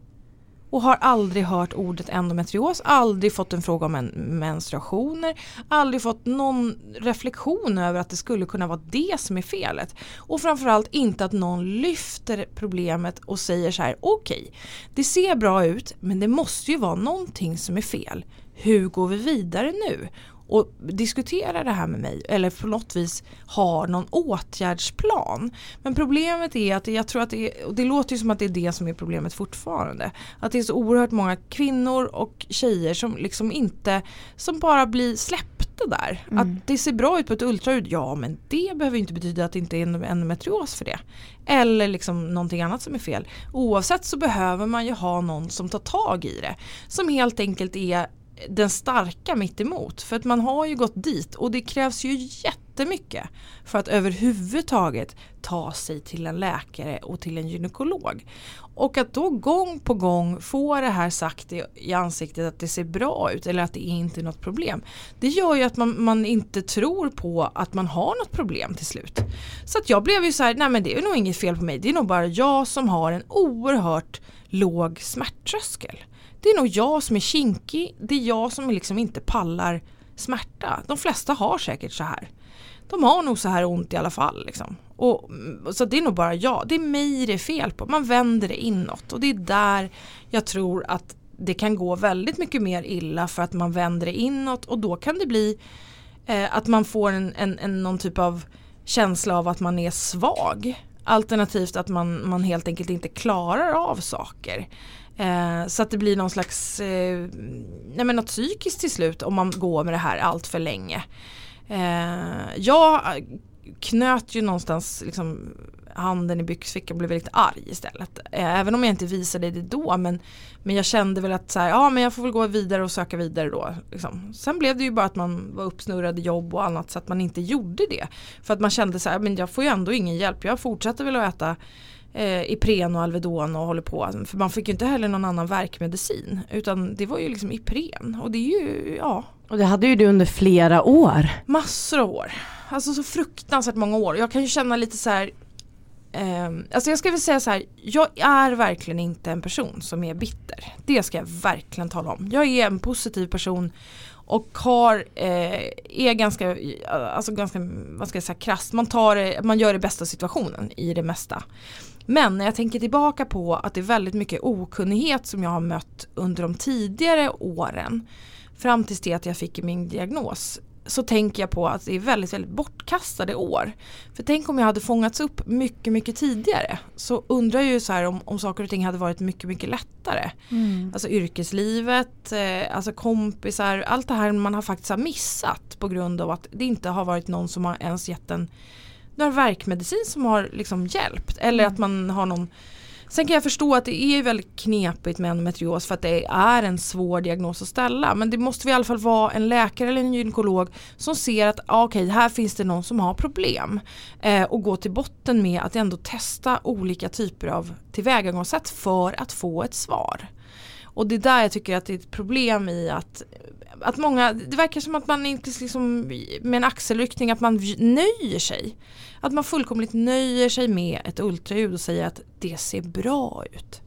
Och har aldrig hört ordet endometrios, aldrig fått en fråga om menstruationer, aldrig fått någon reflektion över att det skulle kunna vara det som är felet. Och framförallt inte att någon lyfter problemet och säger så här: okej, det ser bra ut men det måste ju vara någonting som är fel. Hur går vi vidare nu? Och diskutera det här med mig eller på något vis ha någon åtgärdsplan. Men problemet är att jag tror att det låter ju som att det är det som är problemet fortfarande. Att det är så oerhört många kvinnor och tjejer som liksom inte, som bara blir släppta där. Att det ser bra ut på ett ultraljud, ja men det behöver inte betyda att det inte är en endometrios för det. Eller liksom någonting annat som är fel. Oavsett så behöver man ju ha någon som tar tag i det. Som helt enkelt är den starka mitt emot. För att man har ju gått dit och det krävs ju jättemycket för att överhuvudtaget ta sig till en läkare och till en gynekolog. Och att då gång på gång få det här sagt i ansiktet att det ser bra ut eller att det inte är något problem. Det gör ju att man inte tror på att man har något problem till slut. Så att jag blev ju så här, nej men det är nog inget fel på mig. Det är nog bara jag som har en oerhört låg smärttröskel. Det är nog jag som är kinkig. Det är jag som liksom inte pallar smärta. De flesta har säkert så här. De har nog så här ont i alla fall. Liksom. Och så det är nog bara jag. Det är mig det är fel på. Man vänder det inåt. Och det är där jag tror att det kan gå väldigt mycket mer illa för att man vänder det inåt. Och då kan det bli att man får någon typ av känsla av att man är svag. Alternativt att man helt enkelt inte klarar av saker. Så att det blir någon slags något psykiskt till slut om man går med det här allt för länge. Jag knöt ju någonstans liksom handen i byxfickan och blev väldigt arg istället. Även om jag inte visade det då, men jag kände väl att så här, men jag får väl gå vidare och söka vidare då. Liksom. Sen blev det ju bara att man var uppsnurrad i jobb och annat så att man inte gjorde det. För att man kände så här, men jag får ju ändå ingen hjälp. Jag fortsatte väl att äta Ipren och Alvedon och håller på. För man fick ju inte heller någon annan värkmedicin. Utan det var ju liksom Ipren. Och det är ju, ja. Och det hade ju du under flera år. Massor av år. Alltså så fruktansvärt många år. Jag kan ju känna lite så här. Alltså jag ska väl säga så här. Jag är verkligen inte en person som är bitter. Det ska jag verkligen tala om. Jag är en positiv person. Och är ganska, vad ska jag säga, krasst. Man gör det bästa situationen i det mesta. Men när jag tänker tillbaka på att det är väldigt mycket okunnighet som jag har mött under de tidigare åren. Fram tills det att jag fick min diagnos. Så tänker jag på att det är väldigt, väldigt bortkastade år. För tänk om jag hade fångats upp mycket, mycket tidigare. Så undrar jag ju så här om saker och ting hade varit mycket, mycket lättare. Alltså yrkeslivet, alltså kompisar, allt det här man har faktiskt missat på grund av att det inte har varit någon som har ens gett någon verkmedicin som har liksom hjälpt. Eller att man har någon... Sen kan jag förstå att det är väldigt knepigt med endometrios för att det är en svår diagnos att ställa. Men det måste i alla fall vara en läkare eller en gynekolog som ser att okej, här finns det någon som har problem. Och gå till botten med att ändå testa olika typer av tillvägagångssätt för att få ett svar. Och det är där jag tycker att det är ett problem i att många, det verkar som att man inte liksom med en axelryckning att man nöjer sig. Att man fullkomligt nöjer sig med ett ultraljud och säger att det ser bra ut.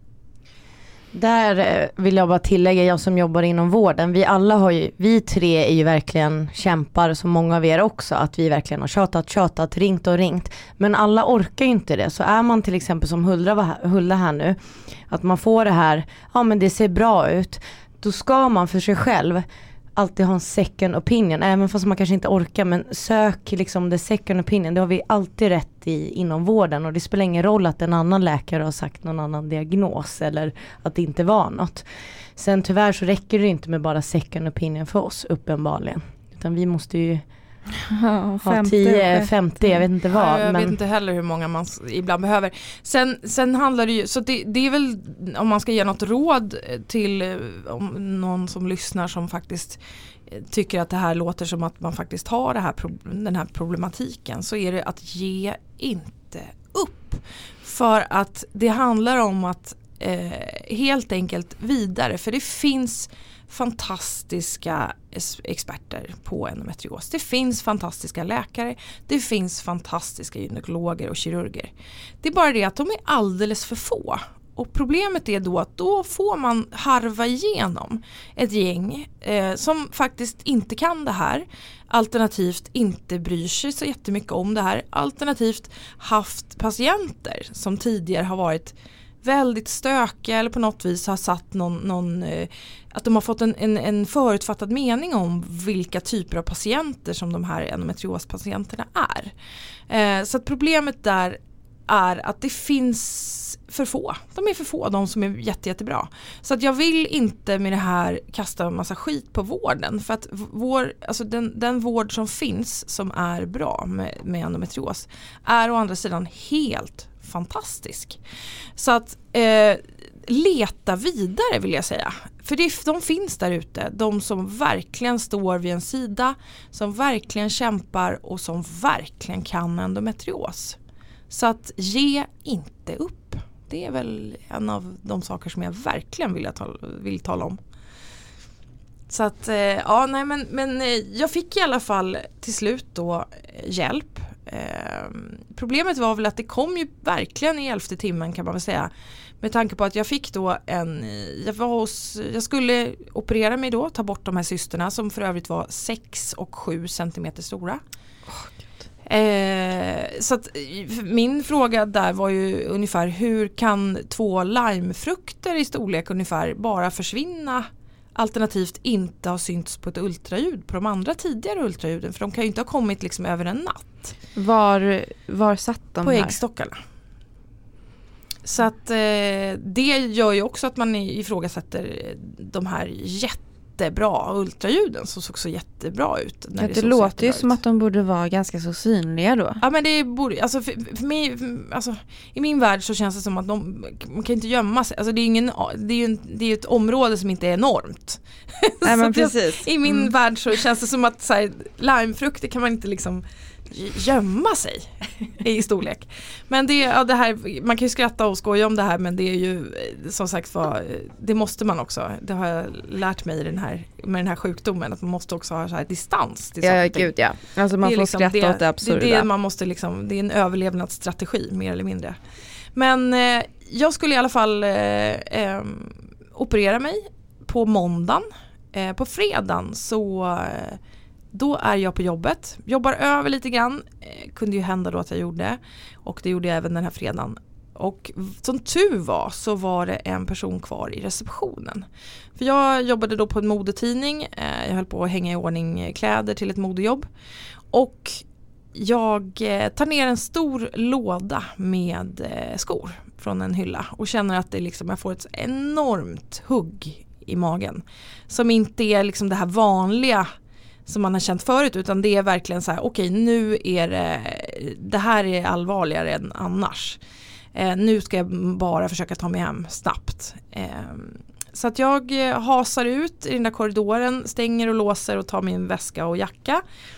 Där vill jag bara tillägga, jag som jobbar inom vården, vi tre är ju verkligen kämpar som många av er också, att vi verkligen har tjatat, ringt och ringt. Men alla orkar ju inte det. Så är man till exempel som Hulda här nu, att man får det här, ja men det ser bra ut, då ska man för sig själv alltid ha en second opinion, även fast man kanske inte orkar, men sök liksom the second opinion, det har vi alltid rätt i inom vården, och det spelar ingen roll att en annan läkare har sagt någon annan diagnos eller att det inte var något. Sen tyvärr så räcker det inte med bara second opinion för oss uppenbarligen, utan vi måste ju ha 10-50, jag vet inte vad. Jag vet inte heller hur många man ibland behöver. Sen handlar det ju, så det är väl, om man ska ge något råd till om någon som lyssnar som faktiskt tycker att det här låter som att man faktiskt har den här problematiken, så är det att ge inte upp. För att det handlar om att helt enkelt vidare, för det finns fantastiska experter på endometrios. Det finns fantastiska läkare, det finns fantastiska gynekologer och kirurger. Det är bara det att de är alldeles för få. Och problemet är då att då får man harva igenom ett gäng som faktiskt inte kan det här, alternativt inte bryr sig så jättemycket om det här, alternativt haft patienter som tidigare har varit väldigt stökiga eller på något vis har satt att de har fått en förutfattad mening om vilka typer av patienter som de här endometriospatienterna är. Så att problemet där är att det finns för få. De är för få, de som är jättebra. Så att jag vill inte med det här kasta en massa skit på vården, för att den vård som finns som är bra med endometrios är å andra sidan helt fantastisk. Så att leta vidare vill jag säga. För de finns där ute. De som verkligen står vid en sida, som verkligen kämpar och som verkligen kan endometrios. Så att ge inte upp. Det är väl en av de saker som jag verkligen vill tala om. Så att men jag fick i alla fall till slut då hjälp. Problemet var väl att det kom ju verkligen i 11:e timmen, kan man väl säga, med tanke på att jag fick då jag skulle operera mig då, ta bort de här cysterna som för övrigt var 6 och 7 centimeter stora. Så att min fråga där var ju ungefär, hur kan 2 limefrukter i storlek ungefär bara försvinna, alternativt inte ha synts på ett ultraljud på de andra tidigare ultraljuden, för de kan ju inte ha kommit liksom över en natt. Var satt de på här? Äggstockarna. Så att det gör ju också att man ifrågasätter de här jättebra ultraljuden som såg så jättebra ut. När det låter ju som att de borde vara ganska så synliga då. Ja, men det borde, alltså för mig, alltså i min värld så känns det som att man kan inte gömma sig. Alltså det är ju ett område som inte är enormt. Nej, men precis. I min värld så känns det som att så här, limefrukter kan man inte liksom gömma sig i storlek. Men det här, man kan ju skratta och skoja om det här, men det är ju som sagt det måste man också. Det har jag lärt mig med den här sjukdomen, att man måste också ha så här distans till saker. Ja, gud ja. Alltså man får liksom skratta åt det absurda. Det är det man måste liksom, det är en överlevnadsstrategi mer eller mindre. Men jag skulle i alla fall operera mig på måndagen. På fredagen så då är jag på jobbet. Jobbar över lite grann. Kunde ju hända då att jag gjorde. Och det gjorde jag även den här fredagen. Och som tur var så var det en person kvar i receptionen. För jag jobbade då på en modetidning. Jag höll på att hänga i ordning kläder till ett modejobb. Och jag tar ner en stor låda med skor från en hylla. Och känner att det liksom, jag får ett enormt hugg i magen. Som inte är liksom det här vanliga som man har känt förut, utan det är verkligen så här, okej, nu är det här är allvarligare än annars. Nu ska jag bara försöka ta mig hem snabbt. Så att jag hasar ut i den där korridoren, stänger och låser och tar min väska och jacka.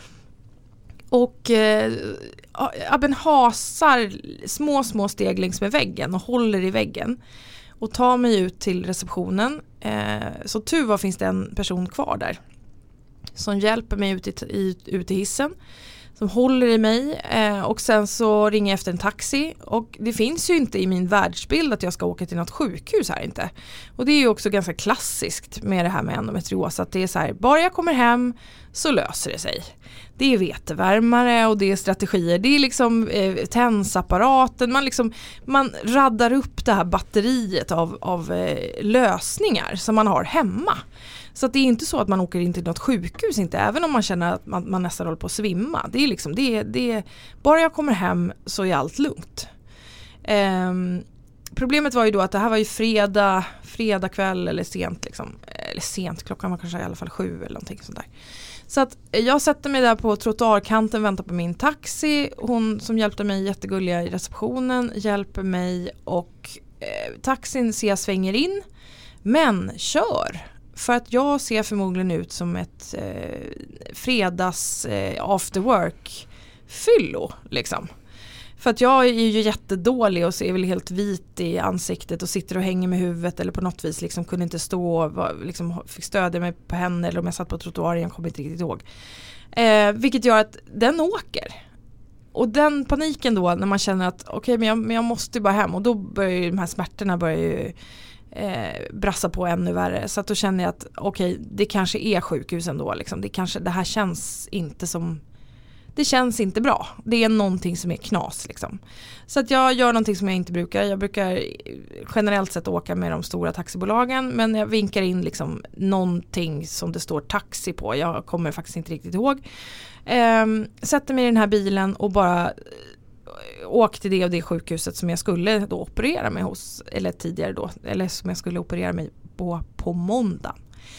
Och Abben hasar små steg längs med väggen och håller i väggen. Och tar mig ut till receptionen. Så tur var finns det en person kvar där. Som hjälper mig ut i hissen. Som håller i mig. Och sen så ringer jag efter en taxi. Och det finns ju inte i min världsbild att jag ska åka till något sjukhus här inte. Och det är ju också ganska klassiskt med det här med endometrios. Att det är så här, bara jag kommer hem så löser det sig. Det är vetevärmare och det är strategier. Det är liksom tensapparaten. Man raddar upp det här batteriet av lösningar som man har hemma. Så att det är inte så att man åker in till något sjukhus, inte, även om man känner att man nästan håller på att svimma. Det är liksom, bara jag kommer hem så är allt lugnt. Problemet var ju då att det här var ju fredag kväll eller sent liksom. Eller sent, klockan var kanske i alla fall 7 eller någonting sånt där. Så att jag sätter mig där på trottoarkanten, väntar på min taxi. Hon som hjälpte mig, jättegulliga i receptionen, hjälper mig och taxin ser jag svänger in. Men kör! För att jag ser förmodligen ut som ett fredags after work fyllo liksom. För att jag är ju jättedålig och ser väl helt vit i ansiktet och sitter och hänger med huvudet eller på något vis liksom kunde inte stå, liksom fick stödja mig på henne eller om jag satt på trottoaren, jag kommer inte riktigt ihåg. Vilket gör att den åker. Och den paniken då när man känner att okej, men jag måste bara hem, och då börjar ju de här smärtorna brassa på ännu värre. Så att då känner jag att okej, det kanske är sjukhus ändå liksom. Det här känns inte som, det känns inte bra. Det är någonting som är knas liksom. Så att jag gör någonting som jag inte brukar. Jag brukar generellt sett åka med de stora taxibolagen, men jag vinkar in liksom någonting som det står taxi på. Jag kommer faktiskt inte riktigt ihåg. Sätter mig i den här bilen och bara åk till det och det sjukhuset som jag skulle då operera mig hos, eller tidigare då, eller som jag skulle operera mig på måndag.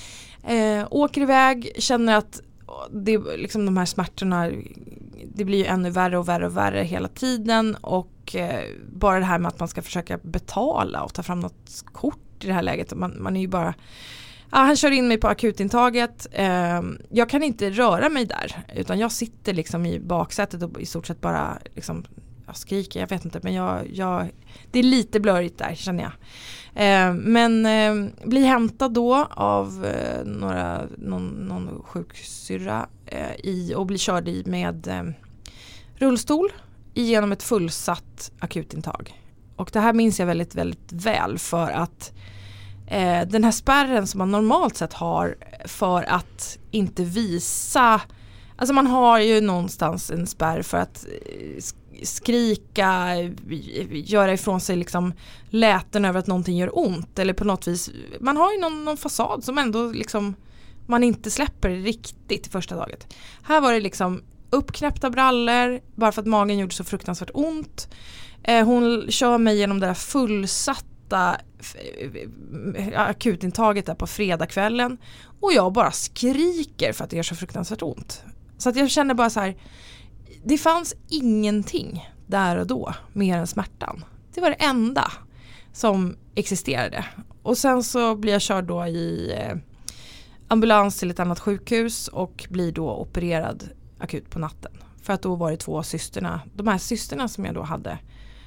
Åker iväg, känner att det, liksom de här smärtorna, det blir ju ännu värre och värre och värre hela tiden, och bara det här med att man ska försöka betala och ta fram något kort i det här läget, man är ju bara, han kör in mig på akutintaget, jag kan inte röra mig där, utan jag sitter liksom i baksätet och i stort sett bara liksom, jag skriker, jag vet inte, men jag det är lite blurrigt där känner jag. Men blir hämtad då av någon sjuksyrra och blir körd i med rullstol genom ett fullsatt akutintag. Och det här minns jag väldigt, väldigt väl, för att den här spärren som man normalt sett har för att inte visa, alltså man har ju någonstans en spärr för att skrika, göra ifrån sig liksom läten över att någonting gör ont, eller på något vis, man har ju någon fasad som ändå liksom man inte släpper riktigt i första taget. Här var det liksom uppknäppta brallor bara för att magen gjorde så fruktansvärt ont. Hon kör mig genom det där fullsatta akutintaget där på fredagskvällen, och jag bara skriker för att det gör så fruktansvärt ont. Så att jag känner bara så här, det fanns ingenting där och då mer än smärtan. Det var det enda som existerade. Och sen så blir jag körd då i ambulans till ett annat sjukhus och blir då opererad akut på natten. För att då var det 2 systerna, de här systerna som jag då hade,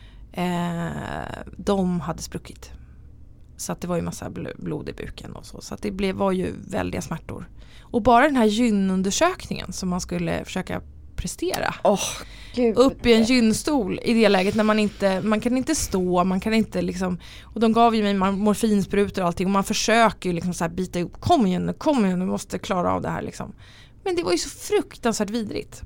de hade spruckit. Så att det var ju massa blod i buken och så. Så att det var ju väldiga smärtor. Och bara den här gynundersökningen som man skulle försöka prestera. Upp i en gynstol i det läget när man kan inte stå, man kan inte liksom, och de gav ju mig morfinsprutor och allting, och man försöker ju liksom så här bita ihop, kom igen, du måste klara av det här liksom. Men det var ju så fruktansvärt vidrigt.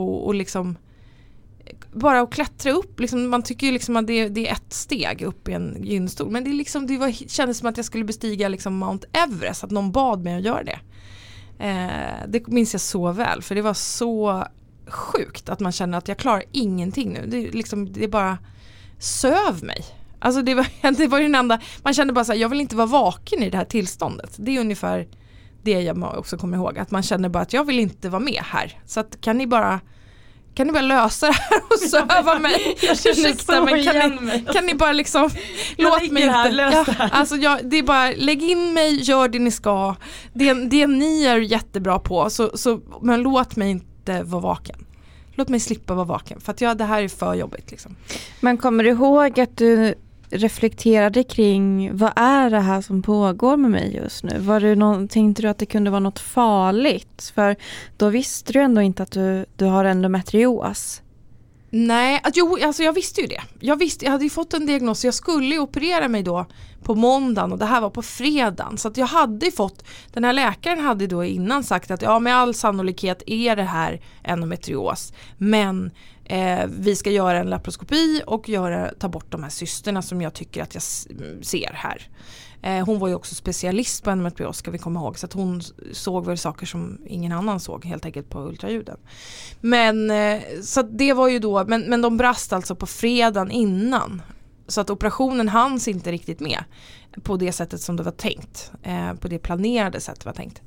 Bara att klättra upp liksom, man tycker ju liksom att det är ett steg upp i en gynstol, men det liksom, kändes som att jag skulle bestiga liksom Mount Everest, att någon bad mig att göra det. Det minns jag så väl, för det var så sjukt att man känner att jag klarar ingenting nu. Det bara söv mig. Alltså det var ju den enda, man kände bara så här, jag vill inte vara vaken i det här tillståndet. Det är ungefär det jag också kommer ihåg, att man känner bara att jag vill inte vara med här. Så att kan ni bara lösa det här och söva mig? Kan ni bara liksom låt mig inte. Alltså det är bara lägg in mig, gör det ni ska. Det ni är jättebra på, så men låt mig inte vara vaken. Låt mig slippa vara vaken, för att det här är för jobbigt liksom. Men kommer du ihåg att du reflekterade kring vad är det här som pågår med mig just nu? Tänkte du att det kunde vara något farligt? För då visste du ändå inte att du har endometrios. Nej, alltså jag visste ju det. Jag hade ju fått en diagnos, jag skulle operera mig då på måndagen och det här var på fredagen. Så att jag hade fått, den här läkaren hade då innan sagt att ja, med all sannolikhet är det här endometrios. Men vi ska göra en laparoskopi och ta bort de här cysterna som jag tycker att jag ser här. Hon var ju också specialist på endometrios, ska vi komma ihåg. Så att hon såg väl saker som ingen annan såg helt enkelt på ultraljuden. Men så det var ju då, men de brast alltså på fredagen innan. Så att operationen hanns inte riktigt med på det sättet som det var tänkt. På det planerade sättet var tänkt.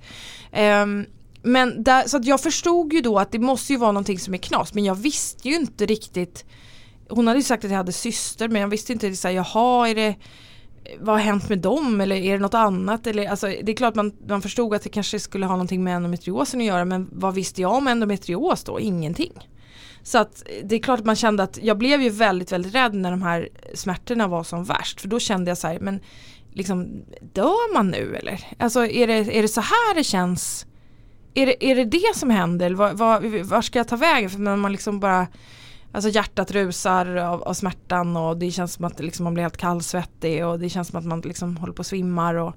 Men där, så att jag förstod ju då att det måste ju vara någonting som är knas. Men jag visste ju inte riktigt. Hon hade ju sagt att jag hade syster, men jag visste inte så här, jaha, vad har hänt med dem? Eller är det något annat? Eller, alltså, det är klart man förstod att det kanske skulle ha någonting med endometriosen att göra. Men vad visste jag om endometrios då? Ingenting. Så att det är klart att man kände att jag blev ju väldigt, väldigt rädd när de här smärtorna var som värst. För då kände jag så här, men liksom, dör man nu eller? Alltså är det så här det känns? Är det som händer? Var ska jag ta vägen? För när man liksom bara, alltså hjärtat rusar av smärtan och det känns som att liksom man blir helt kallsvettig och det känns som att man liksom håller på att svimmar och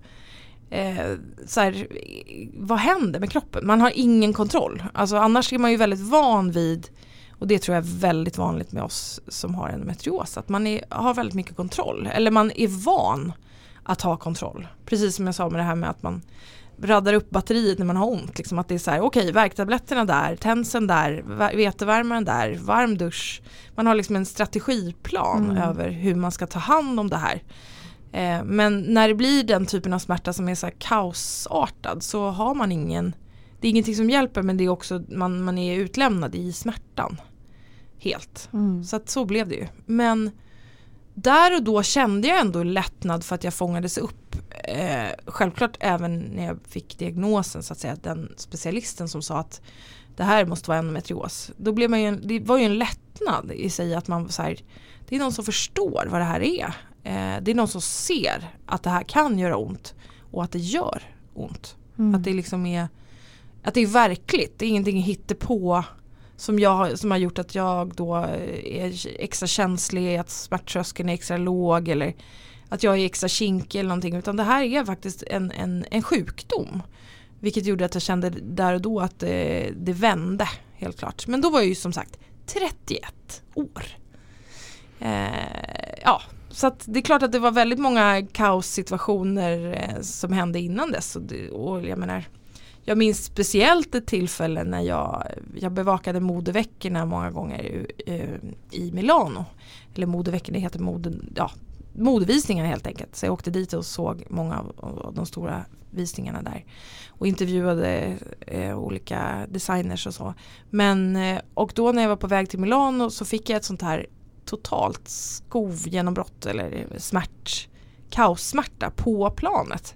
så här, vad händer med kroppen? Man har ingen kontroll. Alltså annars är man ju väldigt van vid, och det tror jag är väldigt vanligt med oss som har endometrios, att man har väldigt mycket kontroll. Eller man är van att ha kontroll. Precis som jag sa med det här med att man raddar upp batteriet när man har ont. Liksom att det är så här, okej, värktabletterna där, tensen där, vetevärmaren där, varm dusch. Man har liksom en strategiplan över hur man ska ta hand om det här. Men när det blir den typen av smärta som är så här kaosartad så har man det är ingenting som hjälper, men det är också man är utlämnad i smärtan helt. Så att så blev det ju. Men där och då kände jag ändå lättnad för att jag fångades upp. Självklart även när jag fick diagnosen, så att säga, den specialisten som sa att det här måste vara endometrios. Då blev det var ju en lättnad i sig att man så här, det är någon som förstår vad det här är. Det är någon som ser att det här kan göra ont och att det gör ont. Att det liksom att det är verkligt. Det är ingenting hittepå som har gjort att jag då är extra känslig, att smärttröskeln är extra låg eller att jag är extra kinkig eller någonting, utan det här är faktiskt en sjukdom, vilket gjorde att jag kände där och då att det vände helt klart. Men då var jag ju som sagt 31 år. Så att det är klart att det var väldigt många kaossituationer som hände innan dess och jag menar, jag minns speciellt ett tillfälle när jag bevakade modeveckorna många gånger i Milano. Eller modeveckorna, det heter modevisningar helt enkelt. Så jag åkte dit och såg många av de stora visningarna där. Och intervjuade olika designers och så. Och då när jag var på väg till Milano så fick jag ett sånt här totalt skovgenombrott eller kaossmärta på planet.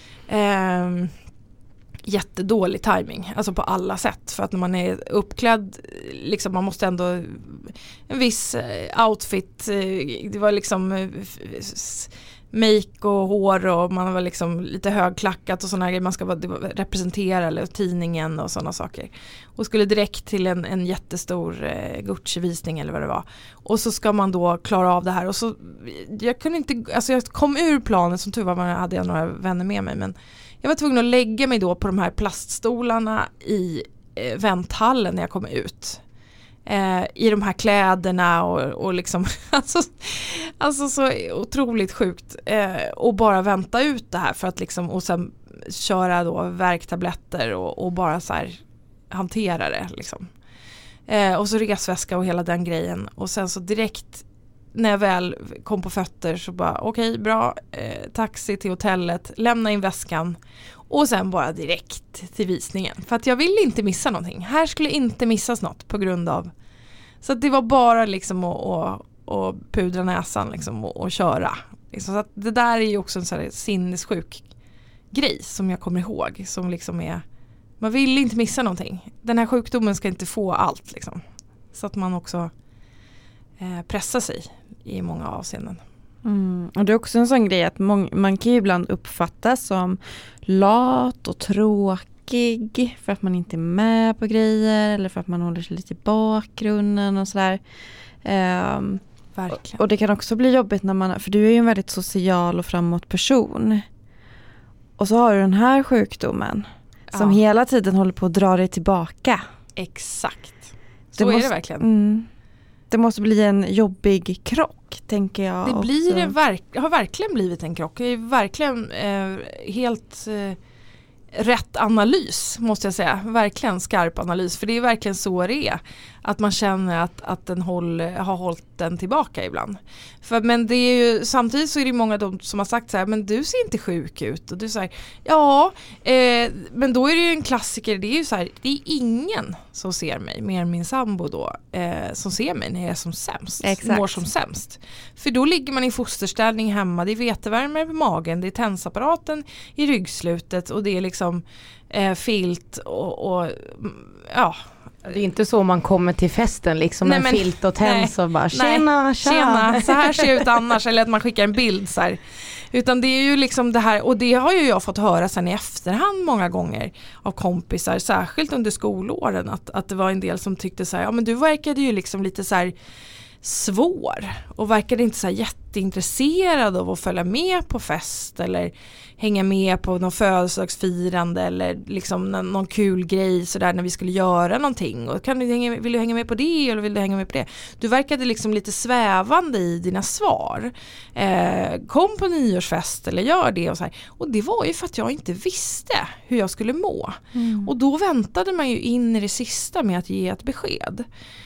Jättedålig timing, alltså på alla sätt, för att när man är uppklädd liksom, man måste ändå en viss outfit, det var liksom make och hår och man var liksom lite högklackat och sådana grejer, man ska representera eller tidningen och sådana saker och skulle direkt till en jättestor Gucci-visning eller vad det var, och så ska man då klara av det här och så jag kom ur planet, som tur var hade jag några vänner med mig, men jag var tvungen att lägga mig då på de här plaststolarna i vänthallen när jag kom ut. I de här kläderna och liksom alltså så otroligt sjukt. Och bara vänta ut det här för att liksom, och sen köra då värktabletter och bara så här hantera det liksom. Och så resväska och hela den grejen. Och sen så direkt när jag väl kom på fötter så bara okej, bra, taxi till hotellet, lämna in väskan och sen bara direkt till visningen. För att jag ville inte missa någonting. Här skulle inte missas något på grund av, så att det var bara liksom att pudra näsan liksom och köra. Liksom, så att det där är ju också en sån här sinnessjuk grej som jag kommer ihåg, som liksom är, man vill inte missa någonting. Den här sjukdomen ska inte få allt liksom. Så att man också pressa sig i många avseenden. Och det är också en sån grej att man kan ju ibland uppfattas som lat och tråkig för att man inte är med på grejer eller för att man håller sig lite i bakgrunden och sådär. Verkligen. Och det kan också bli jobbigt när man, för du är ju en väldigt social och framåt person. Och så har du den här sjukdomen som hela tiden håller på att dra dig tillbaka. Exakt. Så är det verkligen. Det måste bli en jobbig krock, tänker jag. Det har verkligen blivit en krock. Det är verkligen helt rätt analys, måste jag säga. Verkligen skarp analys. För det är verkligen så det är. Att man känner att den har hållit den tillbaka ibland. Men det är ju, samtidigt så är det många som har sagt så här, men du ser inte sjuk ut. Och du säger, men då är det ju en klassiker. Det är ju så här, det är ingen som ser mig, mer än min sambo då, som ser mig när jag är som sämst. Exakt. Mår som sämst. För då ligger man i fosterställning hemma. Det är vetevärme på magen, det är tensapparaten i ryggslutet och det är liksom filt och ja. Det är inte så man kommer till festen liksom med filt och tens och bara tjena, så här ser det ut annars, eller att man skickar en bild så här. Utan det är ju liksom det här, och det har ju jag fått höra sen i efterhand många gånger av kompisar, särskilt under skolåren, att det var en del som tyckte så här, ja men du verkade ju liksom lite så här svår och verkade inte så här jätteintresserad av att följa med på fest eller hänga med på någon födelsedagsfirande eller liksom någon kul grej så där när vi skulle göra någonting, och vill du hänga med på det eller vill du hänga med på det? Du verkade liksom lite svävande i dina svar. Kom på nyårsfest eller gör det och så här. Och det var ju för att jag inte visste hur jag skulle må. Och då väntade man ju in i det sista med att ge ett besked.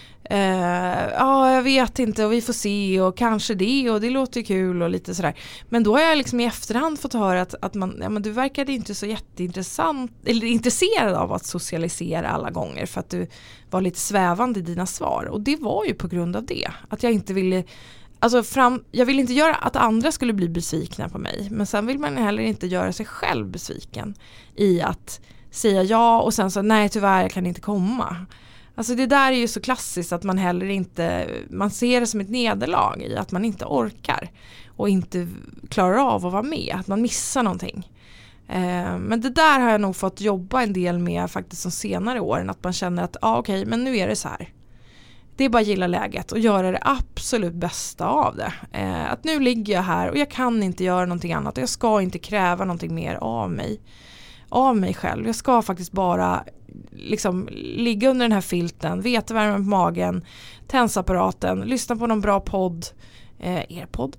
Jag vet inte och vi får se och kanske det och det låter kul och lite sådär. Men då har jag liksom i efterhand fått höra att men du verkade inte så jätteintressant eller intresserad av att socialisera alla gånger för att du var lite svävande i dina svar. Och det var ju på grund av det. Att jag inte ville, jag ville inte göra att andra skulle bli besvikna på mig. Men sen vill man heller inte göra sig själv besviken i att säga ja och sen så nej tyvärr jag kan inte komma. Alltså det där är ju så klassiskt att man heller inte, man ser det som ett nederlag i att man inte orkar och inte klarar av att vara med, att man missar någonting. Men det där har jag nog fått jobba en del med faktiskt de senare åren, att man känner att okej, men nu är det så här. Det är bara att gilla läget och göra det absolut bästa av det. Att nu ligger jag här och jag kan inte göra någonting annat och jag ska inte kräva någonting mer av mig själv. Jag ska faktiskt bara liksom ligga under den här filten, vetevärmen på magen, tensapparaten, lyssna på någon bra podd, er podd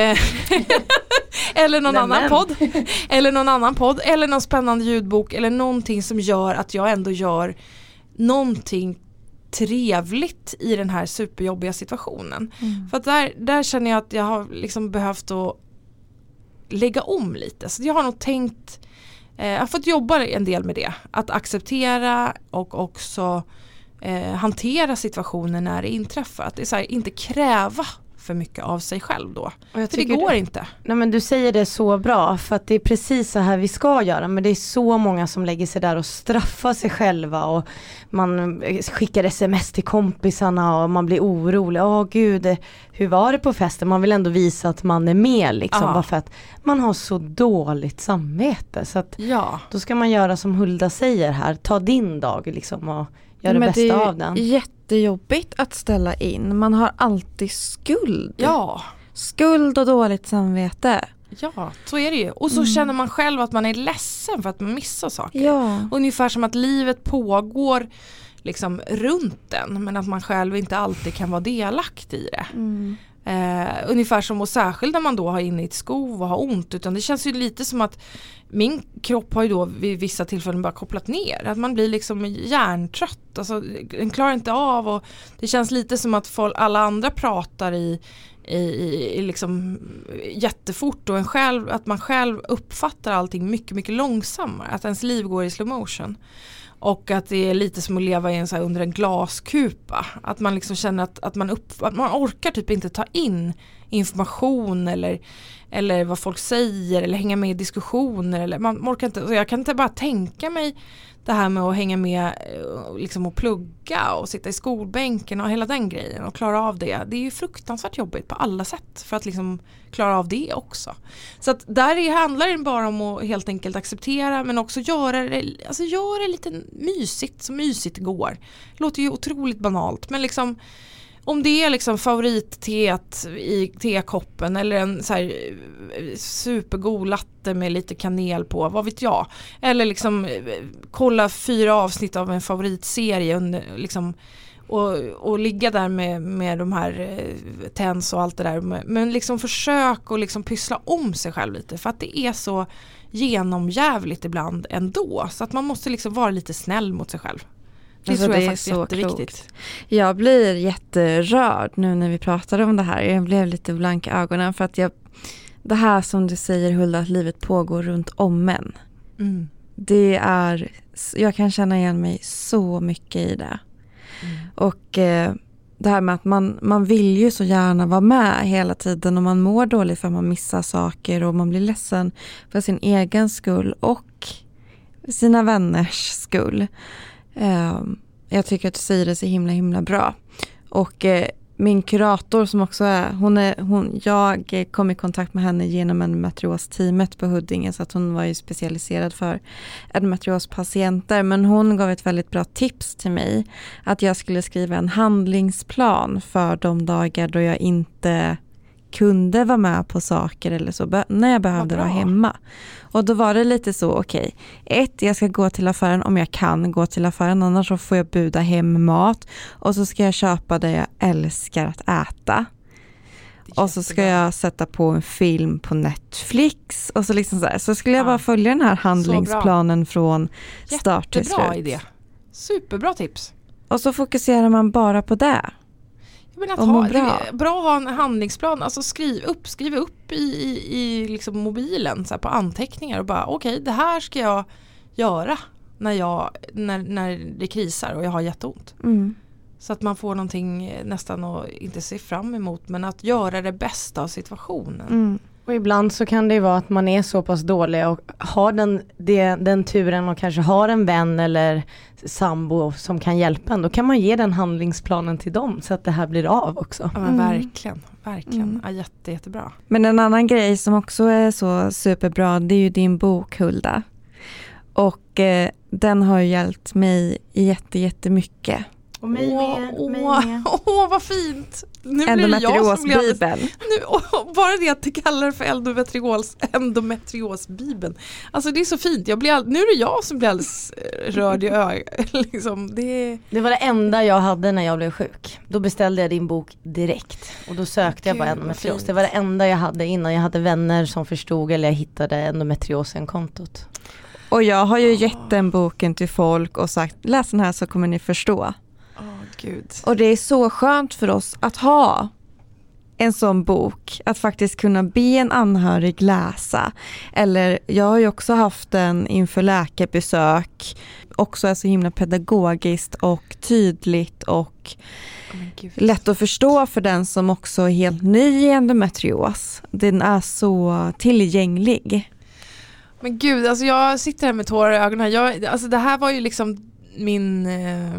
eller någon annan podd eller någon spännande ljudbok eller någonting som gör att jag ändå gör någonting trevligt i den här superjobbiga situationen. För att där känner jag att jag har liksom behövt att lägga om lite. Så jag har nog tänkt, jag har fått jobba en del med det. Att acceptera och också hantera situationen när det inträffar. Att det är så här, inte kräva för mycket av sig själv då. För det går inte. Nej, men du säger det så bra, för att det är precis så här vi ska göra, men det är så många som lägger sig där och straffar sig själva och man skickar sms till kompisarna och man blir orolig. Gud, hur var det på festen? Man vill ändå visa att man är med liksom, bara för att man har så dåligt samvete. Så att då ska man göra som Hulda säger här, ta din dag liksom och göra det bästa av den. Det är jättejobbigt att ställa in. Man har alltid skuld. Ja. Skuld och dåligt samvete. Ja, så är det ju. Och så känner man själv att man är ledsen för att man missar saker. Ja. Ungefär som att livet pågår liksom runt den, men att man själv inte alltid kan vara delaktig i det. Ungefär som, och särskilt när man då har inne i ett skov och har ont, utan det känns ju lite som att min kropp har ju då vid vissa tillfällen bara kopplat ner, att man blir liksom hjärntrött, alltså den klarar inte av, och det känns lite som att alla andra pratar i liksom jättefort, och att man själv uppfattar allting mycket, mycket långsammare, att ens liv går i slow motion. Och att det är lite som att leva under en glaskupa. Att man liksom känner att man orkar typ inte ta in information eller vad folk säger eller hänga med i diskussioner. Eller man orkar inte, jag kan inte bara tänka mig det här med att hänga med liksom, och plugga och sitta i skolbänken och hela den grejen och klara av det. Det är ju fruktansvärt jobbigt på alla sätt för att liksom klara av det också. Så att där handlar det bara om att helt enkelt acceptera, men också göra det lite mysigt, så mysigt går. Det låter ju otroligt banalt, men liksom om det är liksom favoritteet i tekoppen eller en så här supergod latte med lite kanel på, vad vet jag. Eller liksom kolla 4 avsnitt av en favoritserie under, liksom, och ligga där med de här tens och allt det där. Men liksom försök att liksom pyssla om sig själv lite, för att det är så genomjävligt ibland ändå. Så att man måste liksom vara lite snäll mot sig själv. Det tror jag faktiskt är jätteviktigt. Klokt. Jag blir jätterörd nu när vi pratade om det här. Jag blev lite blank i ögonen för att det här som du säger, Hulda, att livet pågår runt om män. Mm. Jag kan känna igen mig så mycket i det. Och det här med att man vill ju så gärna vara med hela tiden och man mår dåligt för att man missar saker och man blir ledsen för sin egen skull och sina vänners skull. Jag tycker att du säger det så himla bra. Och min kurator som också jag kom i kontakt med henne genom endometrios-teamet på Huddinge, så att hon var ju specialiserad för endometriospatienter, men hon gav ett väldigt bra tips till mig att jag skulle skriva en handlingsplan för de dagar då jag inte kunde vara med på saker eller så, när jag behövde vara hemma. Och då var det lite så, okej, 1, jag ska gå till affären om jag kan gå till affären, annars så får jag buda hem mat och så ska jag köpa det jag älskar att äta. Och så ska jag sätta på en film på Netflix och så liksom så skulle jag bara följa den här handlingsplanen från start till slut. Jättebra idé. Superbra tips. Och så fokuserar man bara på det. Men att bra att ha en handlingsplan, alltså skriv upp i liksom mobilen så här, på anteckningar och bara okej, det här ska jag göra när det krisar och jag har jätteont. Så att man får någonting nästan att inte se fram emot, men att göra det bästa av situationen. Och ibland så kan det ju vara att man är så pass dålig och har den turen och kanske har en vän eller sambo som kan hjälpa en. Då kan man ge den handlingsplanen till dem så att det här blir av också. Ja, men verkligen. Ja, jättebra. Men en annan grej som också är så superbra, det är ju din bok, Hulda. Och den har ju hjälpt mig jättemycket. Och mig med. Vad fint. Nu Endometriosbibeln. Bara det att du kallar det för endometriosbibeln. Alltså det är så fint. Nu är det jag som blir alldeles rörd i ögonen. Liksom, det var det enda jag hade när jag blev sjuk. Då beställde jag din bok direkt. Och då sökte jag bara endometrios. Det var det enda jag hade innan jag hade vänner som förstod eller jag hittade endometriosen-kontot. Och jag har ju gett den boken till folk och sagt, läs den här så kommer ni förstå. Gud. Och det är så skönt för oss att ha en sån bok, att faktiskt kunna be en anhörig läsa. Eller jag har ju också haft den inför läkarbesök, också är så himla pedagogiskt och tydligt och lätt att förstå för den som också är helt ny i endometrios. Den är så tillgänglig. Men gud, alltså jag sitter här med tårar i ögonen. Alltså det här var ju liksom min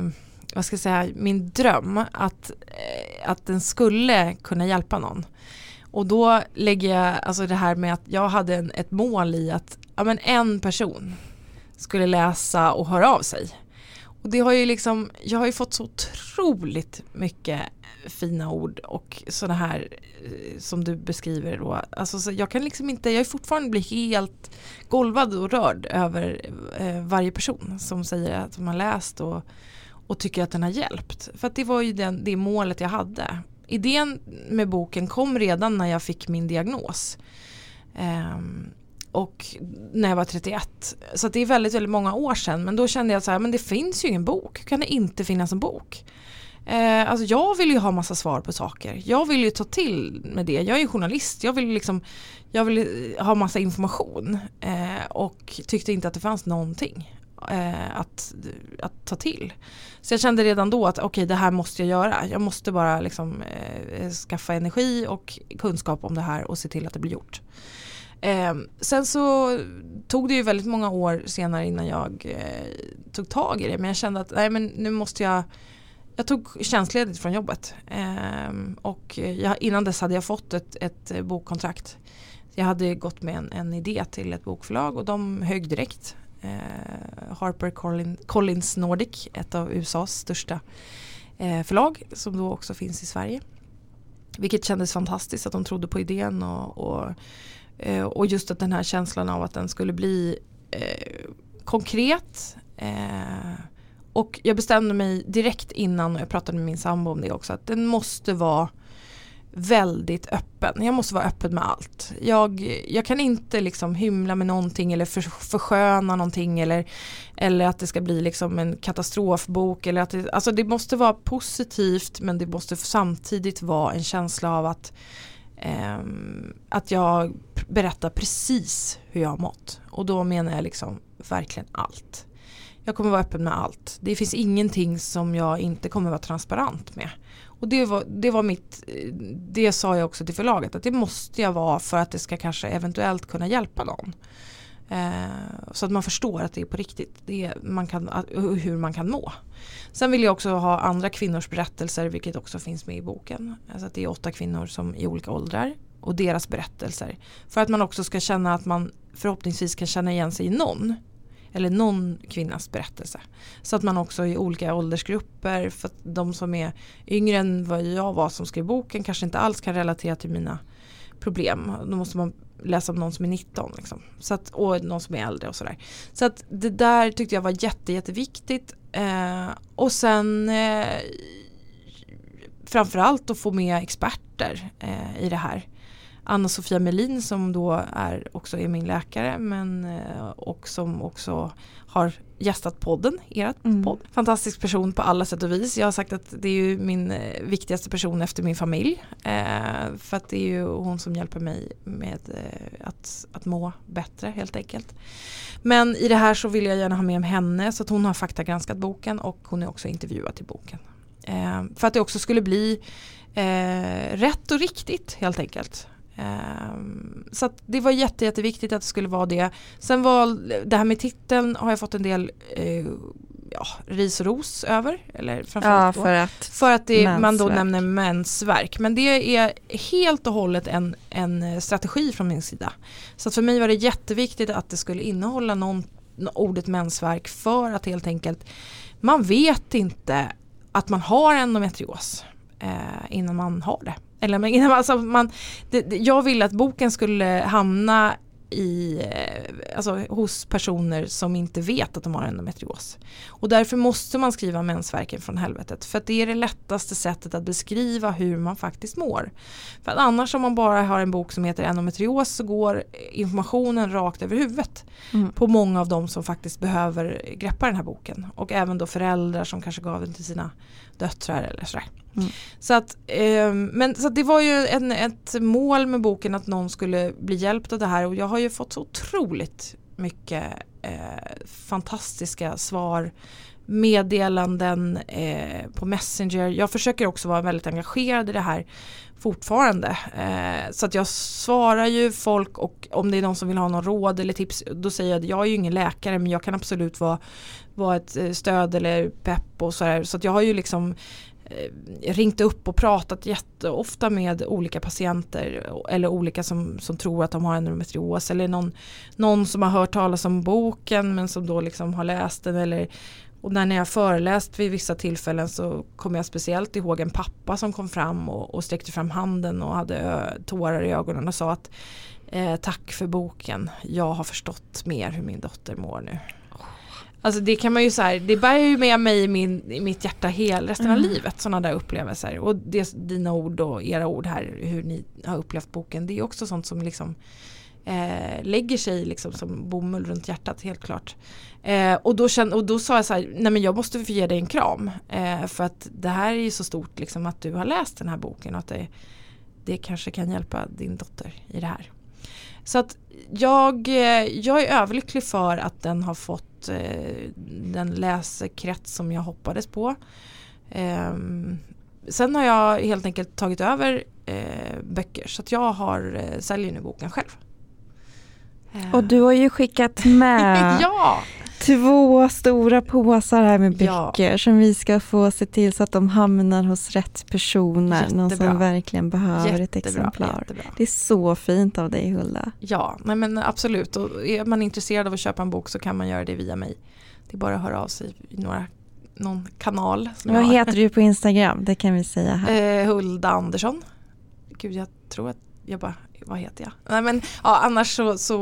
min dröm att den skulle kunna hjälpa någon. Och då lägger jag alltså det här med att jag hade ett mål i att en person skulle läsa och höra av sig. Och det har ju liksom, jag har ju fått så otroligt mycket fina ord och sådana här som du beskriver då. Alltså så jag kan liksom inte, jag är fortfarande blir helt golvad och rörd över varje person som säger att de har läst och tycker att den har hjälpt. För att det var ju det målet jag hade. Idén med boken kom redan när jag fick min diagnos. Och när jag var 31. Så att det är väldigt, väldigt många år sedan. Men då kände jag så här, men det finns ju ingen bok. Hur kan det inte finnas en bok? Alltså jag vill ju ha massa svar på saker. Jag vill ju ta till med det. Jag är ju journalist. Jag vill ha massa information. Och tyckte inte att det fanns någonting att ta till. Så jag kände redan då att okej, det här måste jag göra. Jag måste bara liksom skaffa energi och kunskap om det här och se till att det blir gjort. Sen så tog det ju väldigt många år senare innan jag tog tag i det. Men jag kände att nej, men nu måste jag tog tjänstledigt från jobbet. Och innan dess hade jag fått ett bokkontrakt. Jag hade gått med en idé till ett bokförlag och de högg direkt. Harper Collins Nordic, ett av USAs största förlag som då också finns i Sverige. Vilket kändes fantastiskt att de trodde på idén och just att den här känslan av att den skulle bli konkret. Och jag bestämde mig direkt innan, och jag pratade med min sambo om det också, att den måste vara väldigt öppen. Jag måste vara öppen med allt. Jag kan inte liksom hymla med någonting eller försköna någonting eller att det ska bli liksom en katastrofbok eller att det måste vara positivt, men det måste samtidigt vara en känsla av att jag berättar precis hur jag har mått. Och då menar jag liksom verkligen allt. Jag kommer vara öppen med allt. Det finns ingenting som jag inte kommer vara transparent med. Och det sa jag också till förlaget, att det måste jag vara för att det ska kanske eventuellt kunna hjälpa någon. Så att man förstår att det är på riktigt, hur man kan må. Sen vill jag också ha andra kvinnors berättelser, vilket också finns med i boken. Alltså att det är 8 kvinnor som i olika åldrar och deras berättelser. För att man också ska känna att man förhoppningsvis kan känna igen sig i någon kvinnas berättelse. Så att man också i olika åldersgrupper, för att de som är yngre än vad jag var som skrev boken kanske inte alls kan relatera till mina problem. Då måste man läsa om någon som är 19 liksom. Och någon som är äldre och sådär. Så att det där tyckte jag var jätteviktigt. Och sen framförallt att få med experter i det här. Anna-Sofia Melin som då också är min läkare, men och som också har gästat podden, podd. Fantastisk person på alla sätt och vis. Jag har sagt att det är ju min viktigaste person efter min familj. För att det är ju hon som hjälper mig med att må bättre helt enkelt. Men i det här så vill jag gärna ha med henne, så att hon har faktagranskat boken och hon är också intervjuad i boken. För att det också skulle bli rätt och riktigt helt enkelt. Så att det var jätteviktigt att det skulle vara det. Sen var det här med titeln har jag fått en del ris och ros över, eller framförallt för att man då nämner mensvärk. Men det är helt och hållet en strategi från min sida. Så att för mig var det jätteviktigt att det skulle innehålla ordet mensvärk, för att helt enkelt man vet inte att man har endometrios innan man har det. Jag ville att boken skulle hamna hos personer som inte vet att de har endometrios. Och därför måste man skriva mensvärken från helvetet. För att det är det lättaste sättet att beskriva hur man faktiskt mår. För att annars, om man bara har en bok som heter endometrios, så går informationen rakt över huvudet på många av dem som faktiskt behöver greppa den här boken. Och även då föräldrar som kanske gav den till sina döttrar eller sådär. Så att det var ju ett mål med boken att någon skulle bli hjälpt av det här, och jag har ju fått så otroligt mycket fantastiska svar, meddelanden på Messenger. Jag försöker också vara väldigt engagerad i det här fortfarande. Så att jag svarar ju folk, och om det är någon som vill ha någon råd eller tips, då säger jag att jag är ju ingen läkare, men jag kan absolut vara ett stöd eller pepp och sådär. Så att jag har ju liksom ringt upp och pratat jätteofta med olika patienter eller olika som tror att de har endometrios, eller någon som har hört talas om boken men som då liksom har läst den, och när jag föreläst vid vissa tillfällen så kommer jag speciellt ihåg en pappa som kom fram och sträckte fram handen och hade tårar i ögonen och sa att tack för boken, jag har förstått mer hur min dotter mår nu. Alltså det kan man ju säga, det bär ju med mig i mitt hjärta resten av livet, sådana där upplevelser. Och dina ord och era ord här, hur ni har upplevt boken, det är också sånt som liksom lägger sig liksom som bomull runt hjärtat, helt klart. Och då sa jag så här, nej men jag måste få ge dig en kram, för att det här är ju så stort liksom, att du har läst den här boken och att det kanske kan hjälpa din dotter i det här. Så att jag är överlycklig för att den har fått den läsekrets som jag hoppades på. Sen har jag helt enkelt tagit över böcker, så att jag säljer nu boken själv. Och du har ju skickat med 2 stora påsar här med böcker som vi ska få se till så att de hamnar hos rätt personer. Jättebra. Någon som verkligen behöver ett exemplar. Jättebra. Det är så fint av dig, Hulda. Ja, men absolut. Och är man intresserad av att köpa en bok så kan man göra det via mig. Det är bara att höra av sig i någon kanal. Vad heter du på Instagram? Det kan vi säga här. Hulda Andersson. Gud, jag tror att jag bara, vad heter jag? Nej, men ja, annars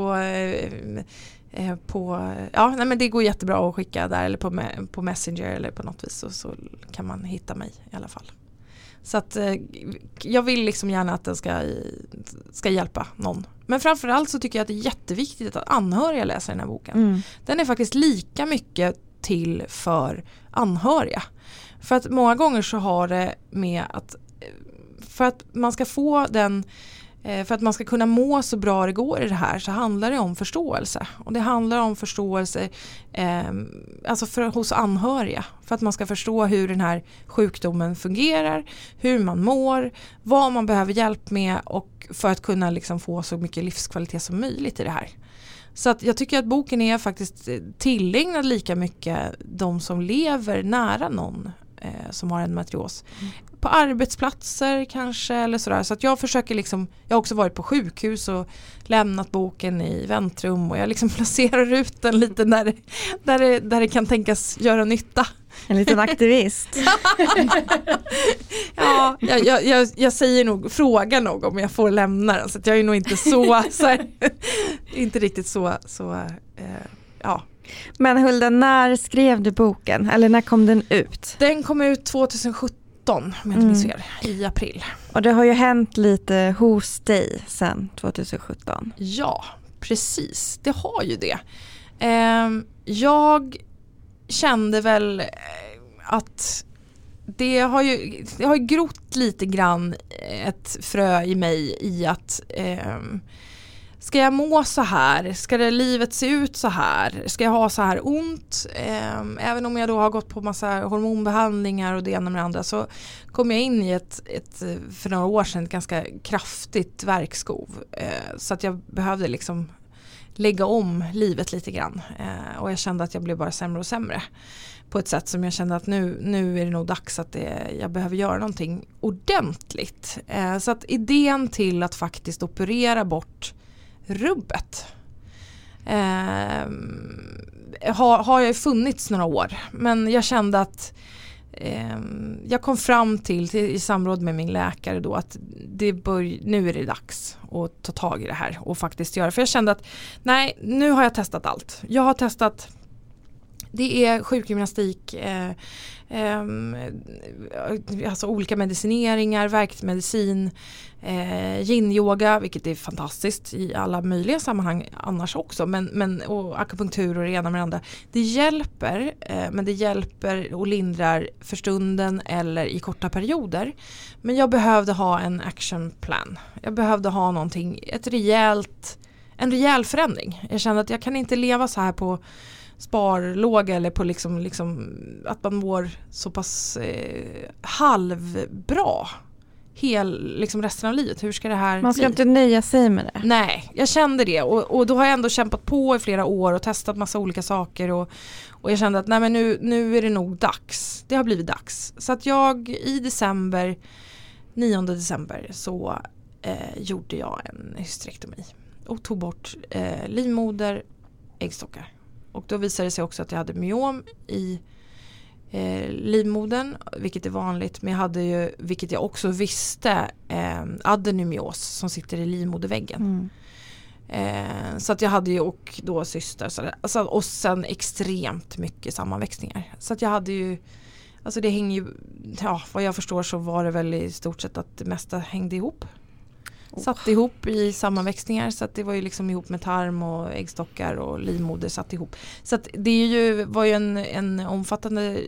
nej, men det går jättebra att skicka där eller på Messenger eller på något vis, så kan man hitta mig i alla fall. Så att jag vill liksom gärna att den ska hjälpa någon. Men framförallt så tycker jag att det är jätteviktigt att anhöriga läser den här boken. Den är faktiskt lika mycket till för anhöriga. För att många gånger så har det med att för att man ska få den, för att man ska kunna må så bra det går i det här, så handlar det om förståelse. Och det handlar om förståelse alltså hos anhöriga. För att man ska förstå hur den här sjukdomen fungerar, hur man mår, vad man behöver hjälp med, och för att kunna liksom få så mycket livskvalitet som möjligt i det här. Så att jag tycker att boken är faktiskt tillägnad lika mycket de som lever nära någon som har endometrios. På arbetsplatser kanske eller sådär. Så att jag försöker liksom, jag har också varit på sjukhus och lämnat boken i väntrum, och jag liksom placerar ut den lite där det kan tänkas göra nytta. En liten aktivist. Ja, jag säger nog, frågar nog om jag får lämna den, så att jag är nog inte så här, inte riktigt så ja. Men Hulda, när skrev du boken? Eller när kom den ut? Den kom ut 2017 om jag inte minns fel, i april. Och det har ju hänt lite hos dig sedan 2017. Ja, precis. Det har ju det. Jag kände väl att det har ju grott lite grann ett frö i mig i att ska jag må så här? Ska det livet se ut så här? Ska jag ha så här ont? Även om jag då har gått på massa hormonbehandlingar och det ena med det andra, så kom jag in i ett för några år sedan ett ganska kraftigt värkskov. Så att jag behövde liksom lägga om livet lite grann. Och jag kände att jag blev bara sämre och sämre. På ett sätt som jag kände att nu är det nog dags att jag behöver göra någonting ordentligt. Så att idén till att faktiskt operera bort rubbet har jag funnits några år, men jag kände att jag kom fram till i samråd med min läkare då att nu är det dags att ta tag i det här och faktiskt göra, för jag kände att nej, nu har jag testat allt. Jag har testat, det är sjukgymnastik, alltså olika medicineringar, värkmedicin, yin-yoga, vilket är fantastiskt i alla möjliga sammanhang annars också, men och akupunktur och det ena med det andra. Det hjälper, men det hjälper och lindrar för stunden eller i korta perioder. Men jag behövde ha en action plan. Jag behövde ha någonting, en rejäl förändring. Jag kände att jag kan inte leva så här på sparlåga eller på liksom att man mår så pass halvbra liksom resten av livet. Hur ska det här Man ska bli? inte nöja sig med det. Nej, jag kände det, och då har jag ändå kämpat på i flera år och testat massa olika saker, och jag kände att nej, men nu är det nog dags. Det har blivit dags. Så att jag i 9 december så gjorde jag en hysterektomi och tog bort livmoder, äggstockar. Och då visade det sig också att jag hade myom i livmodern, vilket är vanligt. Men jag hade ju, vilket jag också visste, adenomyos som sitter i livmoderväggen. Så att jag hade ju, och då syster. Alltså, och sen extremt mycket sammanväxningar. Så att jag hade ju, alltså det hänger ju, ja, vad jag förstår så var det väl i stort sett att det mesta hängde ihop. Satt ihop i sammanväxningar, så att det var ju liksom ihop med tarm och äggstockar och livmoder satt ihop. Så att det var ju en omfattande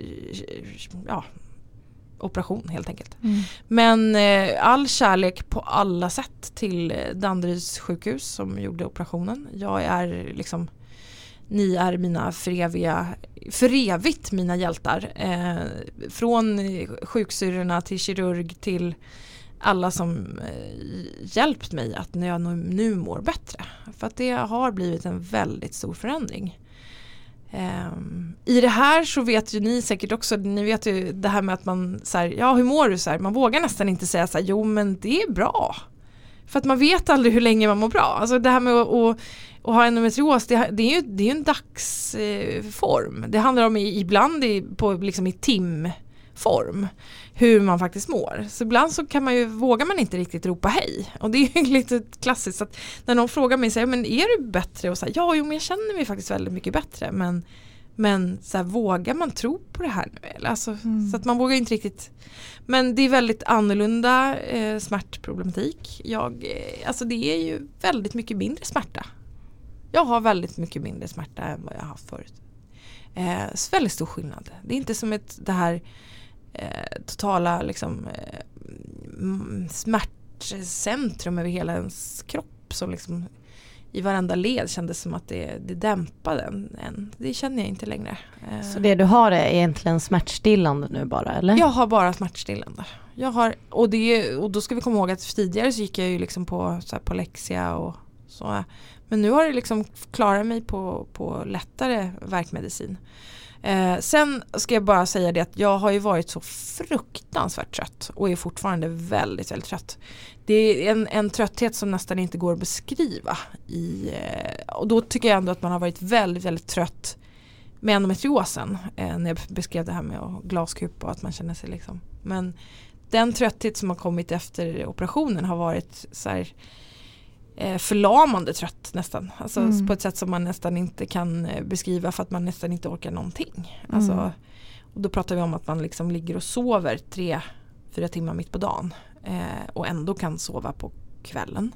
operation helt enkelt. Men all kärlek på alla sätt till Danderyds sjukhus som gjorde operationen. Jag är liksom, ni är mina för evigt mina hjältar. Från sjuksyrrorna till kirurg till alla som hjälpt mig att jag nu mår bättre. För att det har blivit en väldigt stor förändring. I det här så vet ju ni säkert också, ni vet ju det här med att man så här, ja hur mår du så här? Man vågar nästan inte säga så här, jo men det är bra. För att man vet aldrig hur länge man mår bra. Alltså det här med att ha endometrios, det är ju en dagsform. Det handlar om ibland liksom i timform hur man faktiskt mår. Så ibland så vågar man inte riktigt ropa hej. Och det är ju lite klassiskt att när någon frågar mig så här, men är du bättre? Och så här, men jag känner mig faktiskt väldigt mycket bättre. Men så här, vågar man tro på det här nu? Alltså, så att man vågar inte riktigt. Men det är väldigt annorlunda smärtproblematik. Alltså det är ju väldigt mycket mindre smärta. Jag har väldigt mycket mindre smärta än vad jag har haft förut. Väldigt stor skillnad. Det är inte som det här totala liksom, smärtcentrum över hela ens kropp som liksom i varenda led kändes som att det dämpade en. Det känner jag inte längre. Så det du har är egentligen smärtstillande nu bara, eller? Jag har bara smärtstillande. Och då ska vi komma ihåg att tidigare så gick jag ju liksom på Lexia och så. Men nu har det liksom klarat mig på lättare värkmedicin. Sen ska jag bara säga det att jag har ju varit så fruktansvärt trött och är fortfarande väldigt, väldigt trött. Det är en trötthet som nästan inte går att beskriva. Och då tycker jag ändå att man har varit väldigt, väldigt trött med endometriosen när jag beskrev det här med glaskupa och att man känner sig liksom. Men den trötthet som har kommit efter operationen har varit så här förlamande trött nästan. Alltså på ett sätt som man nästan inte kan beskriva för att man nästan inte orkar någonting. Alltså, och då pratar vi om att man liksom ligger och sover 3-4 timmar mitt på dagen och ändå kan sova på kvällen.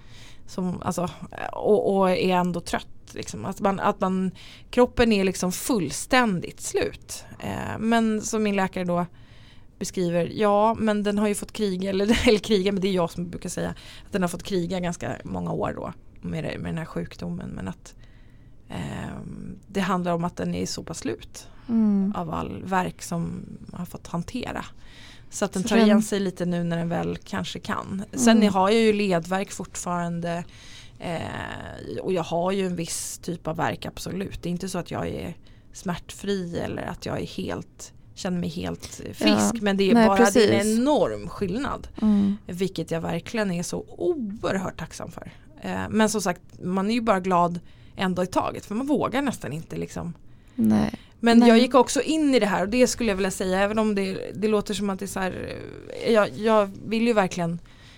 Och är ändå trött. Liksom. Att kroppen är liksom fullständigt slut. Men som min läkare då beskriver, men den har ju fått kriga, eller kriga, men det är jag som brukar säga att den har fått kriga ganska många år då med den här sjukdomen, men att det handlar om att den är så pass slut av all verk som har fått hantera. Så att den tar igen sig lite nu när den väl kanske kan. Sen har jag ju ledverk fortfarande och jag har ju en viss typ av verk, absolut. Det är inte så att jag är smärtfri eller att jag är känner mig helt frisk, men det är det är en enorm skillnad, vilket jag verkligen är så oerhört tacksam för. Men som sagt, man är ju bara glad en dag i taget, för man vågar nästan inte liksom. Nej. Men jag gick också in i det här, och det skulle jag vilja säga, även om det låter som att det är så här, jag vill ju verkligen,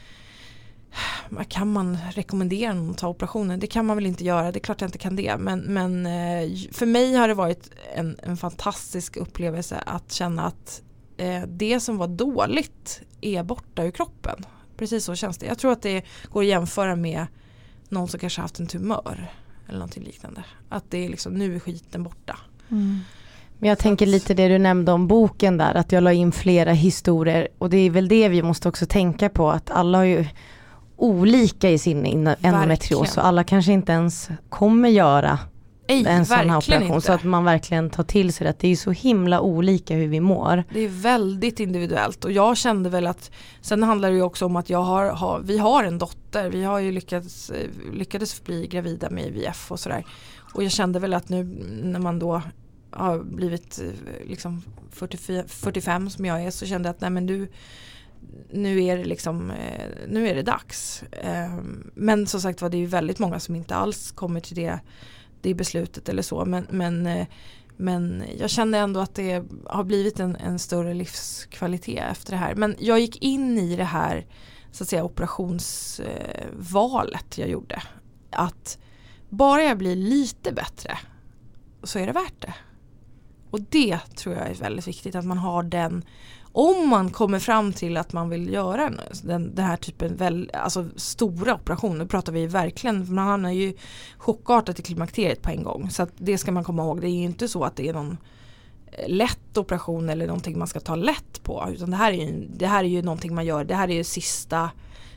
kan man rekommendera någon att ta operationen? Det kan man väl inte göra, det är klart jag inte kan det. Men för mig har det varit en fantastisk upplevelse att känna att det som var dåligt är borta ur kroppen. Precis så känns det. Jag tror att det går att jämföra med någon som kanske haft en tumör eller någonting liknande. Att det är liksom, nu är skiten borta. Men jag tänker lite det du nämnde om boken där, att jag la in flera historier, och det är väl det vi måste också tänka på, att alla har ju olika i sin endometrios, och alla kanske inte ens kommer göra en sån här operation, så att man verkligen tar till sig att det är så himla olika hur vi mår. Det är väldigt individuellt, och jag kände väl att sen handlar det ju också om att vi har en dotter, vi har ju lyckades bli gravida med IVF och sådär, och jag kände väl att nu när man då har blivit liksom 45 som jag är, så kände jag att nej, men nu är det liksom, nu är det dags. Men som sagt var, det är ju väldigt många som inte alls kommer till det beslutet eller så. Men jag kände ändå att det har blivit en större livskvalitet efter det här. Men jag gick in i det här, så att säga, operationsvalet jag gjorde. Att bara jag blir lite bättre så är det värt det. Och det tror jag är väldigt viktigt, att man har den. Om man kommer fram till att man vill göra den här typen alltså stora operationer, då pratar vi verkligen, man hamnar ju chockartat i klimakteriet på en gång. Så att det ska man komma ihåg. Det är ju inte så att det är någon lätt operation eller någonting man ska ta lätt på, utan det här är ju någonting man gör. Det här är ju sista,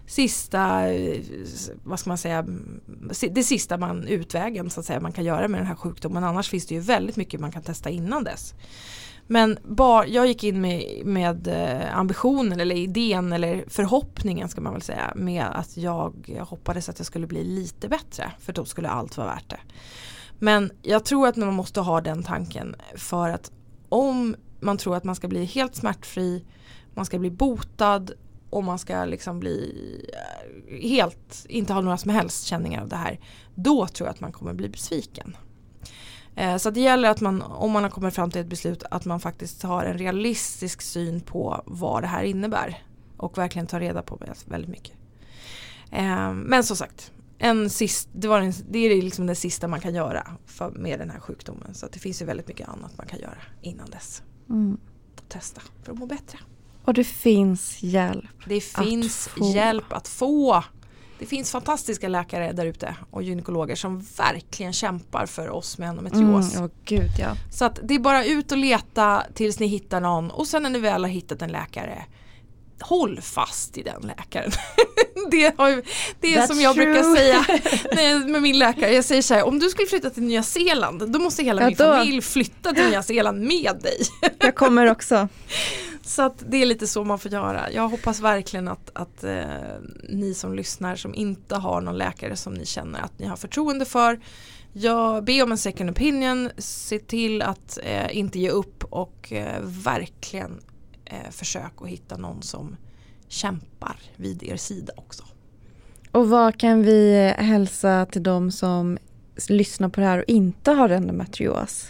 vad ska man säga, det sista utvägen, så att säga, man kan göra med den här sjukdomen. Annars finns det ju väldigt mycket man kan testa innan dess. Men jag gick in med ambitionen eller idén eller förhoppningen, ska man väl säga, med att jag hoppades att jag skulle bli lite bättre, för då skulle allt vara värt det. Men jag tror att man måste ha den tanken, för att om man tror att man ska bli helt smärtfri, man ska bli botad om man ska liksom bli helt, inte ha några som helst känningar av det här, då tror jag att man kommer bli besviken. Så det gäller att man, om man har kommit fram till ett beslut, att man faktiskt har en realistisk syn på vad det här innebär och verkligen tar reda på väldigt mycket. Men som sagt, det är liksom det sista man kan göra med den här sjukdomen. Så att det finns ju väldigt mycket annat man kan göra innan dess. Testa för att må bättre. Och det finns hjälp. Det finns hjälp att få. Det finns fantastiska läkare där ute och gynekologer som verkligen kämpar för oss med endometrios. Gud, ja. Så att det är bara ut och leta tills ni hittar någon. Och sen när ni väl har hittat en läkare, håll fast i den läkaren. Det är som jag brukar säga med min läkare. Jag säger så här, om du skulle flytta till Nya Zeeland, då måste hela min familj flytta till Nya Zeeland med dig. Jag kommer också. Så att det är lite så man får göra. Jag hoppas verkligen att ni som lyssnar, som inte har någon läkare som ni känner att ni har förtroende för, be om en second opinion, se till att inte ge upp och verkligen försök att hitta någon som kämpar vid er sida också. Och vad kan vi hälsa till de som lyssnar på det här och inte har endometrios?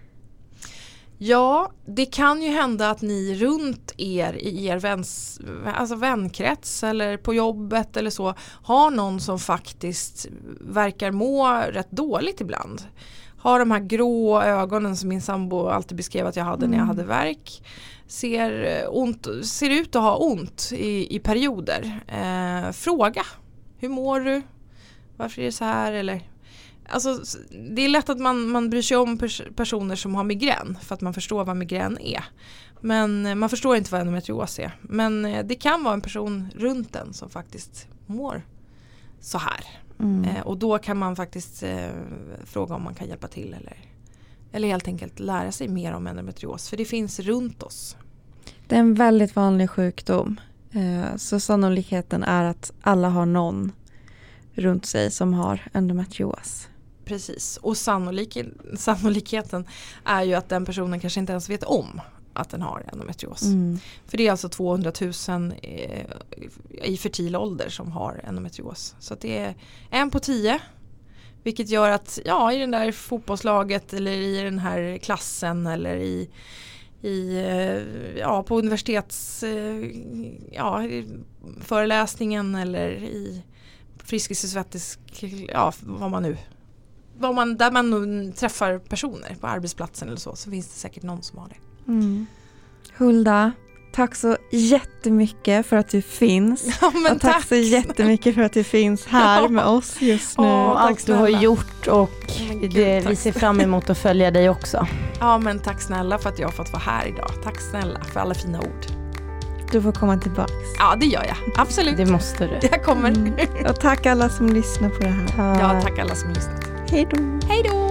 Ja, det kan ju hända att ni runt er i er vänkrets eller på jobbet eller så har någon som faktiskt verkar må rätt dåligt ibland. Har de här grå ögonen som min sambo alltid beskrev att jag hade när jag hade värk. Ser ut att ha ont i perioder. Fråga, hur mår du? Varför är det så här? Eller, alltså, det är lätt att man bryr sig om personer som har migrän för att man förstår vad migrän är. Men man förstår inte vad endometrios är. Men det kan vara en person runt den som faktiskt mår så här. Och då kan man faktiskt fråga om man kan hjälpa till eller helt enkelt lära sig mer om endometrios. För det finns runt oss. Det är en väldigt vanlig sjukdom. Så sannolikheten är att alla har någon runt sig som har endometrios. Precis. Och sannolikheten är ju att den personen kanske inte ens vet om att den har endometrios. För det är alltså 200 000 i fertil ålder som har endometrios. Så att det är 1 på 10. Vilket gör att i den där fotbollslaget eller i den här klassen eller på universitets föreläsningen eller i Friskis där man träffar personer på arbetsplatsen eller så finns det säkert någon som har det. Hulda, tack så jättemycket för att du finns. Ja, men och tack så jättemycket för att du finns här med oss just nu. Och allt du har gjort och vi ser fram emot att följa dig också. Ja, men tack snälla för att jag har fått vara här idag. Tack snälla för alla fina ord. Du får komma tillbaka. Ja, det gör jag. Absolut. Det måste du. Jag kommer. Och tack alla som lyssnar på det här. Ja, tack alla som lyssnat. Hej då. Hej då.